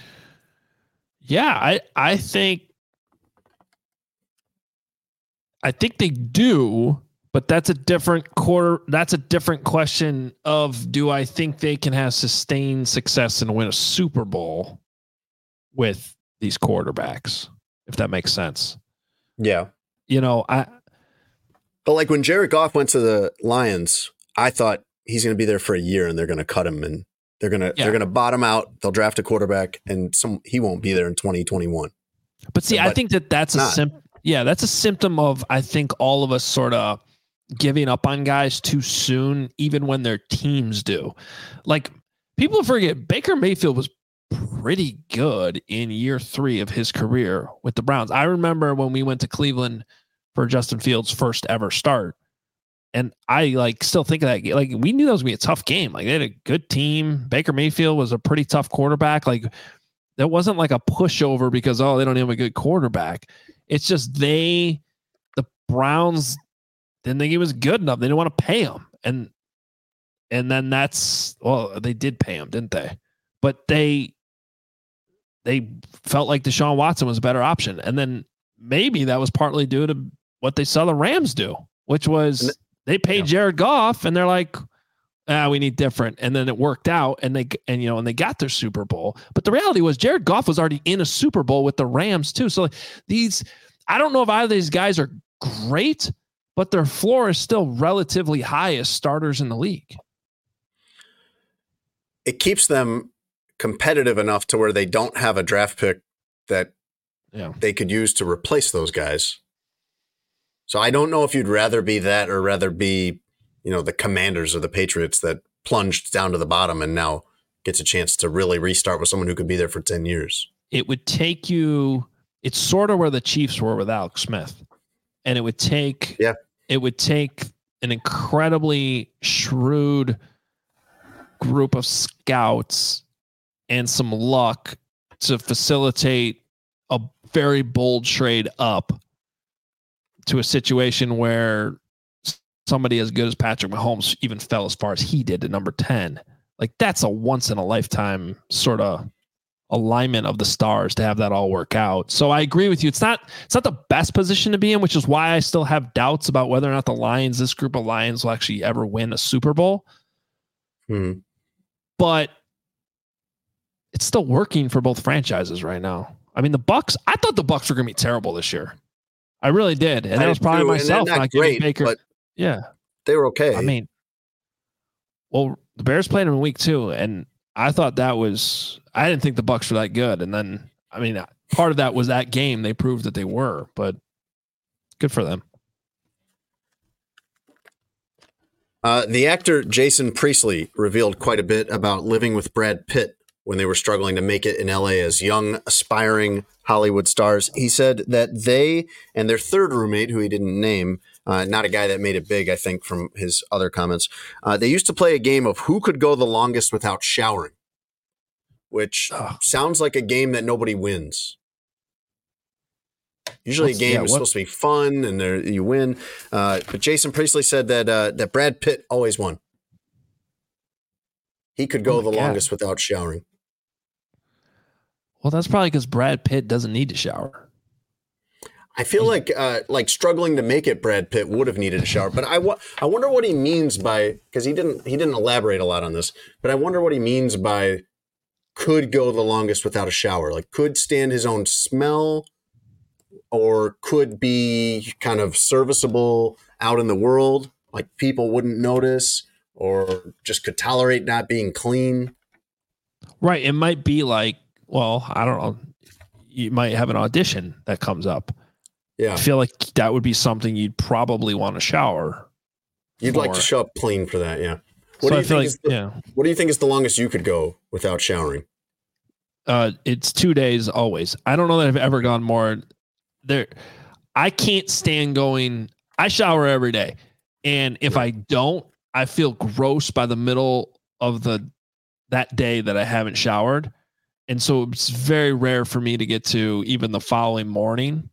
Yeah, I think they do, But that's a different quarter. That's a different question of, do I think they can have sustained success and win a Super Bowl with these quarterbacks, if that makes sense? Yeah. But like when Jared Goff went to the Lions, I thought he's going to be there for a year and they're going to cut him and they're going to bottom out. They'll draft a quarterback and he won't be there in 2021. But see, I think that's that's a symptom of, I think, all of us sort of giving up on guys too soon, even when their teams do. Like, people forget Baker Mayfield was pretty good in year 3 of his career with the Browns. I remember when we went to Cleveland for Justin Fields' first ever start, and I still think of that. Like, we knew that was gonna be a tough game. Like, they had a good team. Baker Mayfield was a pretty tough quarterback. Like, that wasn't like a pushover because, they don't have a good quarterback. It's just the Browns didn't think he was good enough. They didn't want to pay him. And then they did pay him, didn't they? But they felt like Deshaun Watson was a better option. And then maybe that was partly due to what they saw the Rams do, which was they paid Jared Goff and they're like, we need different. And then it worked out and they got their Super Bowl. But the reality was Jared Goff was already in a Super Bowl with the Rams too. So I don't know if either of these guys are great, but their floor is still relatively high as starters in the league. It keeps them competitive enough to where they don't have a draft pick that they could use to replace those guys. So I don't know if you'd rather be that or rather be, the Commanders or the Patriots that plunged down to the bottom and now gets a chance to really restart with someone who could be there for 10 years. It would take it's sort of where the Chiefs were with Alex Smith. And it would take an incredibly shrewd group of scouts and some luck to facilitate a very bold trade up to a situation where somebody as good as Patrick Mahomes even fell as far as he did to number 10. Like, that's a once in a lifetime sort of alignment of the stars to have that all work out. So I agree with you. It's not the best position to be in, which is why I still have doubts about whether or not this group of Lions will actually ever win a Super Bowl. But it's still working for both franchises right now. I mean, the Bucs, I thought the Bucs were going to be terrible this year. I really did. And that was probably myself not giving Baker. But they were okay. I mean, well, the Bears played them in week 2, and I thought I didn't think the Bucs were that good. And then, I mean, part of that was that game. They proved that they were, but good for them. The actor Jason Priestley revealed quite a bit about living with Brad Pitt when they were struggling to make it in LA as young, aspiring Hollywood stars. He said that they and their third roommate, who he didn't name, not a guy that made it big, I think, from his other comments, they used to play a game of who could go the longest without showering, which sounds like a game that nobody wins. Usually a game is supposed to be fun and you win. But Jason Priestley said that Brad Pitt always won. He could go the longest without showering. Well, that's probably because Brad Pitt doesn't need to shower. I feel like struggling to make it, Brad Pitt would have needed a shower. But I wonder what he means by, because he didn't elaborate a lot on this, but I wonder what he means by could go the longest without a shower. Like, could stand his own smell, or could be kind of serviceable out in the world, like people wouldn't notice, or just could tolerate not being clean. Right. It might be like, well, I don't know. You might have an audition that comes up. Yeah. I feel like that would be something you'd probably want to shower. You'd like to show up clean for that. Yeah. What do you think is the longest you could go without showering? It's 2 days always. I don't know that I've ever gone more there. I can't stand going. I shower every day. And if I don't, I feel gross by the middle of that day that I haven't showered. And so it's very rare for me to get to even the following morning.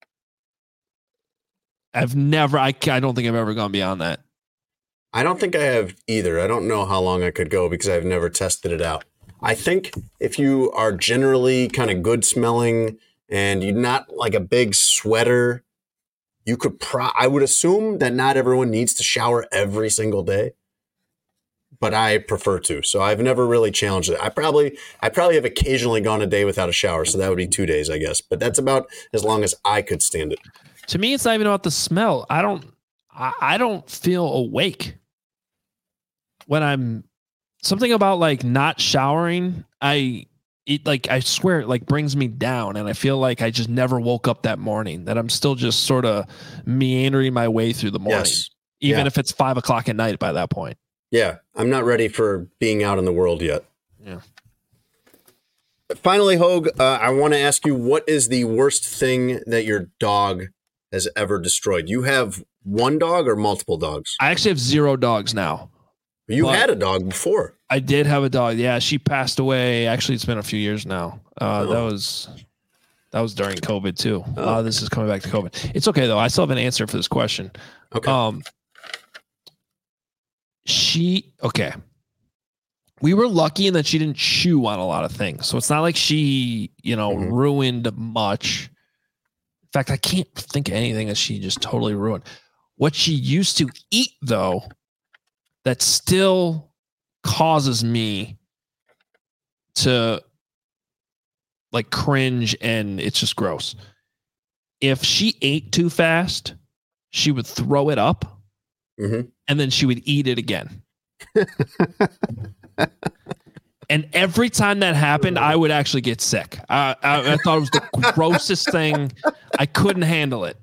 I don't think I've ever gone beyond that. I don't think I have either. I don't know how long I could go because I've never tested it out. I think if you are generally kind of good smelling and you're not like a big sweater, you could I would assume that not everyone needs to shower every single day, but I prefer to. So I've never really challenged it. I probably have occasionally gone a day without a shower, so that would be 2 days, I guess. But that's about as long as I could stand it. To me, it's not even about the smell. I don't feel awake when I'm something about like not showering. I swear it like brings me down, and I feel like I just never woke up that morning, that I'm still just sort of meandering my way through the morning, even if it's 5 o'clock at night by that point. Yeah. I'm not ready for being out in the world yet. Yeah. Finally, Hogue, I want to ask you, what is the worst thing that your dog has ever destroyed? You have one dog or multiple dogs? I actually have 0 dogs now. You had a dog before. I did have a dog. Yeah, she passed away. Actually, it's been a few years now. That was during COVID too. This is coming back to COVID. It's okay though. I still have an answer for this question. Okay. We were lucky in that she didn't chew on a lot of things. So it's not like she, ruined much. In fact, I can't think of anything that she just totally ruined. What she used to eat though, that still causes me to like cringe, and it's just gross. If she ate too fast, she would throw it up and then she would eat it again. And every time that happened, I would actually get sick. I thought it was the grossest thing. I couldn't handle it.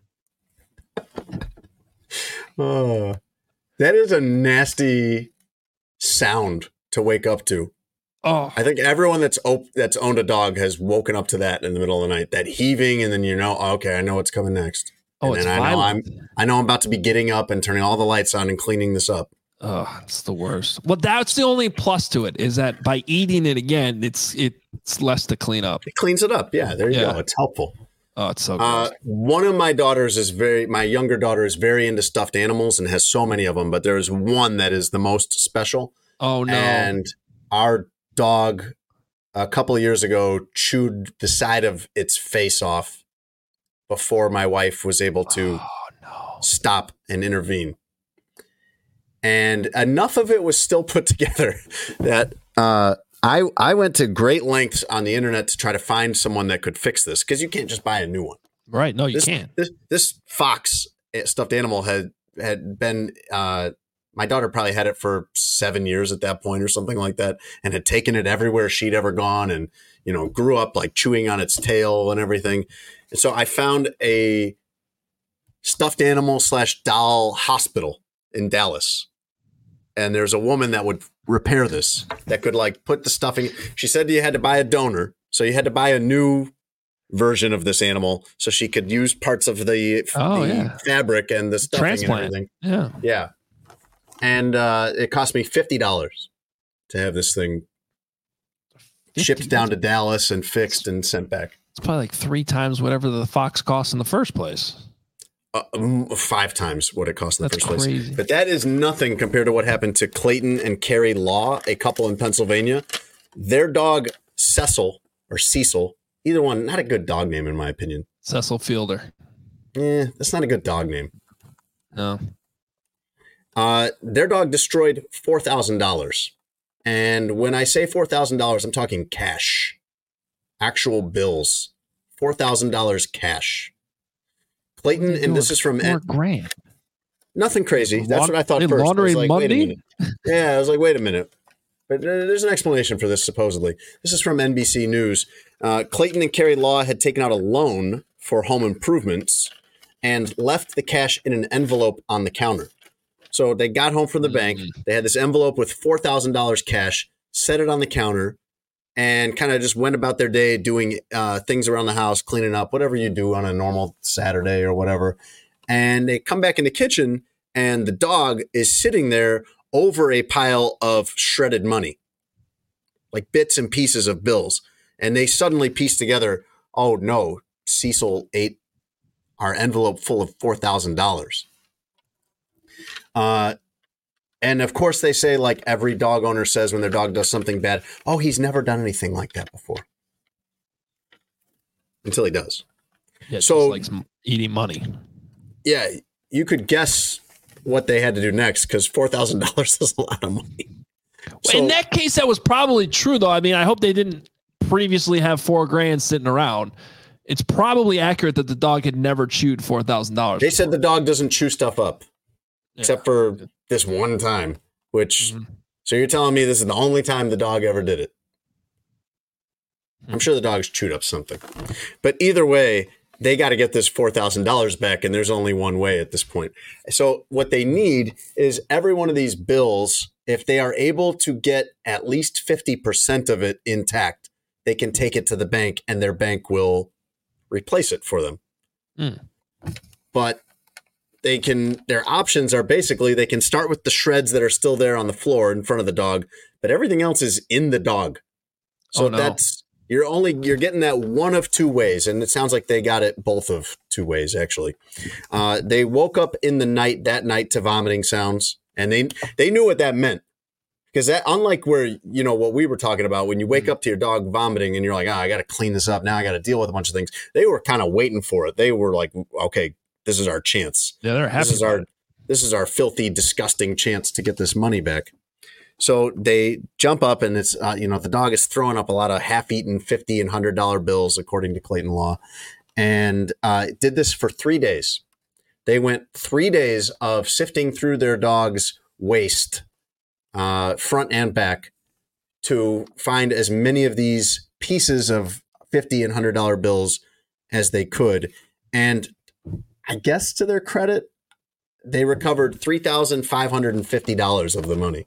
That is a nasty sound to wake up to. Oh, I think everyone that's owned a dog has woken up to that in the middle of the night. That heaving, and then okay, I know what's coming next. Oh, and it's then violent. I know I'm about to be getting up and turning all the lights on and cleaning this up. Oh, it's the worst. Well, that's the only plus to it, is that by eating it again, it's less to clean up. It cleans it up. Yeah, there you go. It's helpful. Oh, it's so gross. One of my daughters my younger daughter is very into stuffed animals and has so many of them, but there's one that is the most special. Oh, no. And our dog a couple of years ago chewed the side of its face off before my wife was able to stop and intervene. And enough of it was still put together that I went to great lengths on the internet to try to find someone that could fix this, because you can't just buy a new one. Right. No, you can't. This fox stuffed animal had been, my daughter probably had it for 7 years at that point or something like that, and had taken it everywhere she'd ever gone, and, grew up like chewing on its tail and everything. And so I found a stuffed animal / doll hospital in Dallas. And there's a woman that would repair this, that could like put the stuffing. She said you had to buy a donor. So you had to buy a new version of this animal so she could use parts of the fabric and the stuffing transplant. And everything. Yeah. Yeah. And it cost me $50 to have this thing shipped down to Dallas and fixed and sent back. It's probably like 3 times whatever the fox cost in the first place. 5 times what it cost in the first crazy. place. But that is nothing compared to what happened to Clayton and Carrie Law, a couple in Pennsylvania. Their dog, Cecil, either one, not a good dog name in my opinion. Cecil Fielder. That's not a good dog name. No. Their dog destroyed $4,000. And when I say $4,000, I'm talking cash. Actual bills. $4,000 cash. Clayton, and this is from $4,000. Nothing crazy. That's what I thought first. Laundering I was like, Monday? wait a minute. Yeah, I was like, wait a minute. But there's an explanation for this, supposedly. This is from NBC News. Clayton and Carrie Law had taken out a loan for home improvements and left the cash in an envelope on the counter. So they got home from the bank. They had this envelope with $4,000 cash, set it on the counter, and kind of just went about their day doing things around the house, cleaning up, whatever you do on a normal Saturday or whatever. And they come back in the kitchen, and the dog is sitting there over a pile of shredded money, like bits and pieces of bills. And they suddenly piece together, oh no, Cecil ate our envelope full of $4,000. And of course they say, like every dog owner says when their dog does something bad, oh, he's never done anything like that before. Until he does. Yeah, so just likes eating money. Yeah, you could guess what they had to do next because $4,000 is a lot of money. So, in that case, that was probably true, though. I mean, I hope they didn't previously have $4,000 sitting around. It's probably accurate that the dog had never chewed $4,000. They said the dog doesn't chew stuff up, except for this one time. Which, so you're telling me this is the only time the dog ever did it? I'm sure the dog's chewed up something, but either way, they got to get this $4,000 back, and there's only one way at this point. So what they need is every one of these bills. If they are able to get at least 50% of it intact, they can take it to the bank and their bank will replace it for them. But their options are basically they can start with the shreds that are still there on the floor in front of the dog, but everything else is in the dog. So you're getting that one of two ways. And it sounds like they got it both of two ways, actually. They woke up in the night that night to vomiting sounds. And they knew what that meant, because that, unlike where, what we were talking about, when you wake up to your dog vomiting and you're like, I got to clean this up. Now I got to deal with a bunch of things. They were kind of waiting for it. They were like, okay, this is our chance. Yeah, they're happy. This is our filthy, disgusting chance to get this money back. So they jump up and it's, the dog is throwing up a lot of half-eaten $50 and $100 bills, according to Clayton Law, and did this for 3 days. They went 3 days of sifting through their dog's waste, front and back, to find as many of these pieces of $50 and $100 bills as they could. And I guess to their credit, they recovered $3,550 of the money.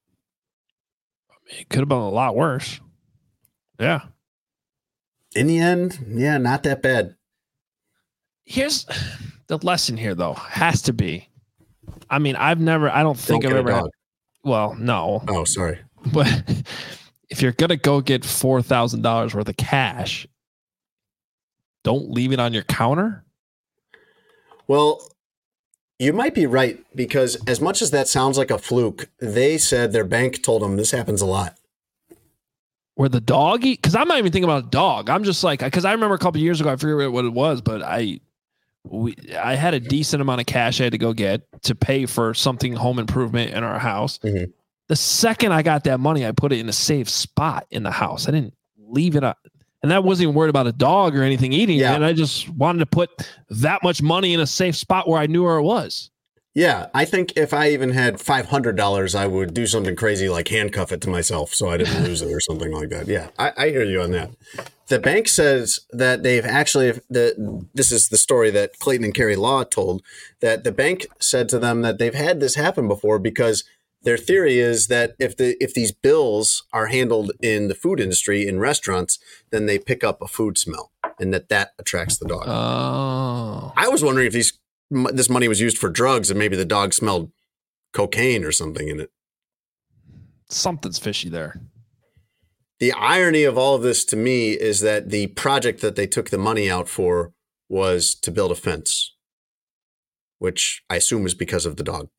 It could have been a lot worse. Yeah. In the end, not that bad. Here's the lesson here, though, has to be. I mean, I don't think I've ever had. Well, no. Oh, sorry. But if you're going to go get $4,000 worth of cash, don't leave it on your counter. Well, you might be right, because as much as that sounds like a fluke, they said their bank told them this happens a lot. Where the dog eat? Because I'm not even thinking about a dog. I'm just like, because I remember a couple of years ago, I forget what it was, but I had a decent amount of cash I had to go get to pay for something home improvement in our house. Mm-hmm. The second I got that money, I put it in a safe spot in the house. I didn't leave it up. And that wasn't even worried about a dog or anything eating it. And I just wanted to put that much money in a safe spot where I knew where it was. Yeah, I think if I even had $500, I would do something crazy like handcuff it to myself so I didn't lose it or something like that. Yeah, I hear you on that. The bank says that they've actually, this is the story that Clayton and Carrie Law told, that the bank said to them that they've had this happen before because their theory is that if these bills are handled in the food industry, in restaurants, then they pick up a food smell, and that attracts the dog. Oh. I was wondering if this money was used for drugs, and maybe the dog smelled cocaine or something in it. Something's fishy there. The irony of all of this to me is that the project that they took the money out for was to build a fence, which I assume is because of the dog.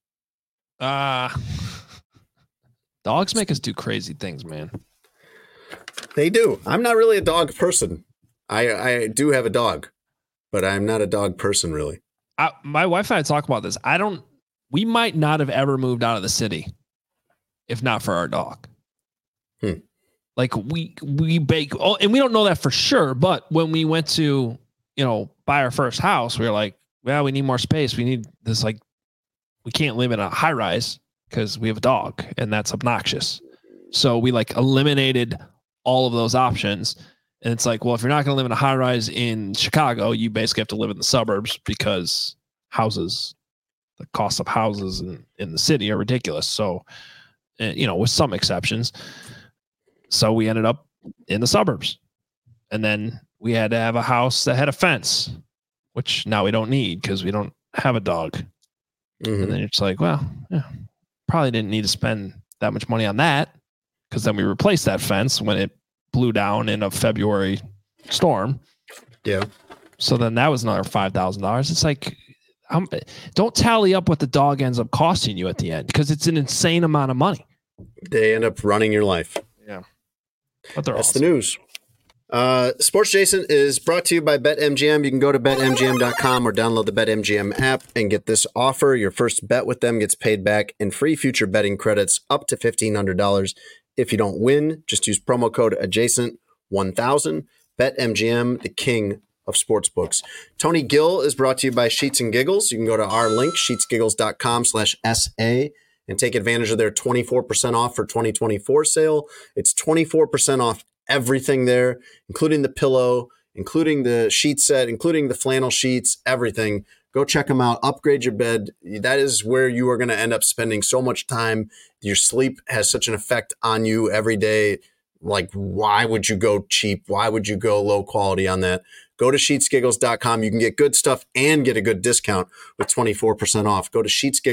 Dogs make us do crazy things, man. They do. I'm not really a dog person. I do have a dog, but I'm not a dog person, really. My wife and I talk about this. We might not have ever moved out of the city if not for our dog. Like we bake, and we don't know that for sure. But when we went to, buy our first house, we were like, well, we need more space. We need this, like, we can't live in a high rise because we have a dog and that's obnoxious. So we eliminated all of those options. And it's like, well, if you're not going to live in a high rise in Chicago, you basically have to live in the suburbs because the cost of houses in the city are ridiculous. So, with some exceptions. So we ended up in the suburbs, and then we had to have a house that had a fence, which now we don't need because we don't have a dog. Mm-hmm. And then it's like, well, probably didn't need to spend that much money on that, because then we replaced that fence when it blew down in a February storm. Yeah. So then that was another $5,000. It's like, don't tally up what the dog ends up costing you at the end, because it's an insane amount of money. They end up running your life. Yeah. But they're That's awesome. the news. Sports Adjacent is brought to you by BetMGM. You can go to BetMGM.com or download the BetMGM app and get this offer. Your first bet with them gets paid back in free future betting credits up to $1,500. If you don't win, just use promo code ADJACENT1000. BetMGM, the king of sportsbooks. Tony Gill is brought to you by Sheets and Giggles. You can go to our link, sheetsgiggles.com/SA, and take advantage of their 24% off for 2024 sale. It's 24% off everything there, including the pillow, including the sheet set, including the flannel sheets, everything. Go check them out. Upgrade your bed. That is where you are going to end up spending so much time. Your sleep has such an effect on you every day. Like, why would you go cheap? Why would you go low quality on that? Go to sheetsgiggles.com. You can get good stuff and get a good discount with 24% off. Go to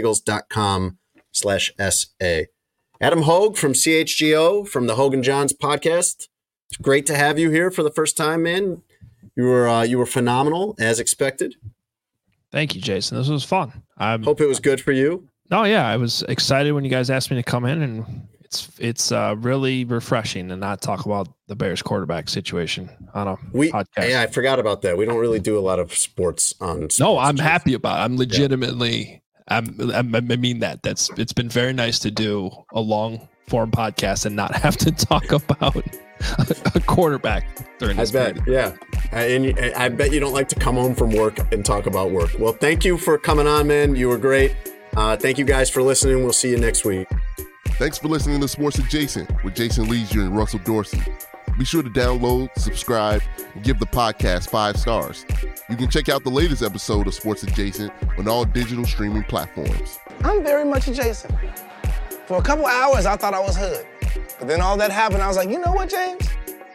sheetsgiggles.com/SA. Adam Hogue from CHGO, from the Hogue and Johns podcast. It's great to have you here for the first time, man. You were phenomenal, as expected. Thank you, Jason. This was fun. I hope it was good for you. Oh yeah, I was excited when you guys asked me to come in, and it's really refreshing to not talk about the Bears quarterback situation on a podcast. Yeah, I forgot about that. We don't really do a lot of sports on. No, I'm happy about it. I'm legitimately. Yeah. I mean that. It's been very nice to do a long form podcast and not have to talk about a quarterback during this period. Yeah. And I bet you don't like to come home from work and talk about work. Well, thank you for coming on, man. You were great. Thank you guys for listening. We'll see you next week. Thanks for listening to Sports Adjacent with Jason Leisure and Russell Dorsey. Be sure to download, subscribe, and give the podcast 5 stars. You can check out the latest episode of Sports Adjacent on all digital streaming platforms. I'm very much adjacent. For a couple hours, I thought I was hood. But then all that happened, I was like, you know what, James?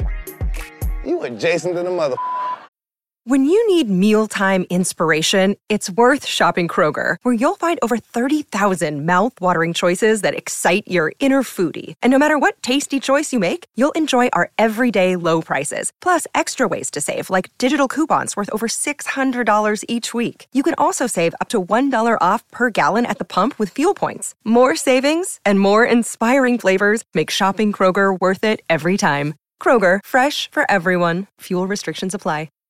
You adjacent to the mother. When you need mealtime inspiration, it's worth shopping Kroger, where you'll find over 30,000 mouth-watering choices that excite your inner foodie. And no matter what tasty choice you make, you'll enjoy our everyday low prices, plus extra ways to save, like digital coupons worth over $600 each week. You can also save up to $1 off per gallon at the pump with fuel points. More savings and more inspiring flavors make shopping Kroger worth it every time. Kroger, fresh for everyone. Fuel restrictions apply.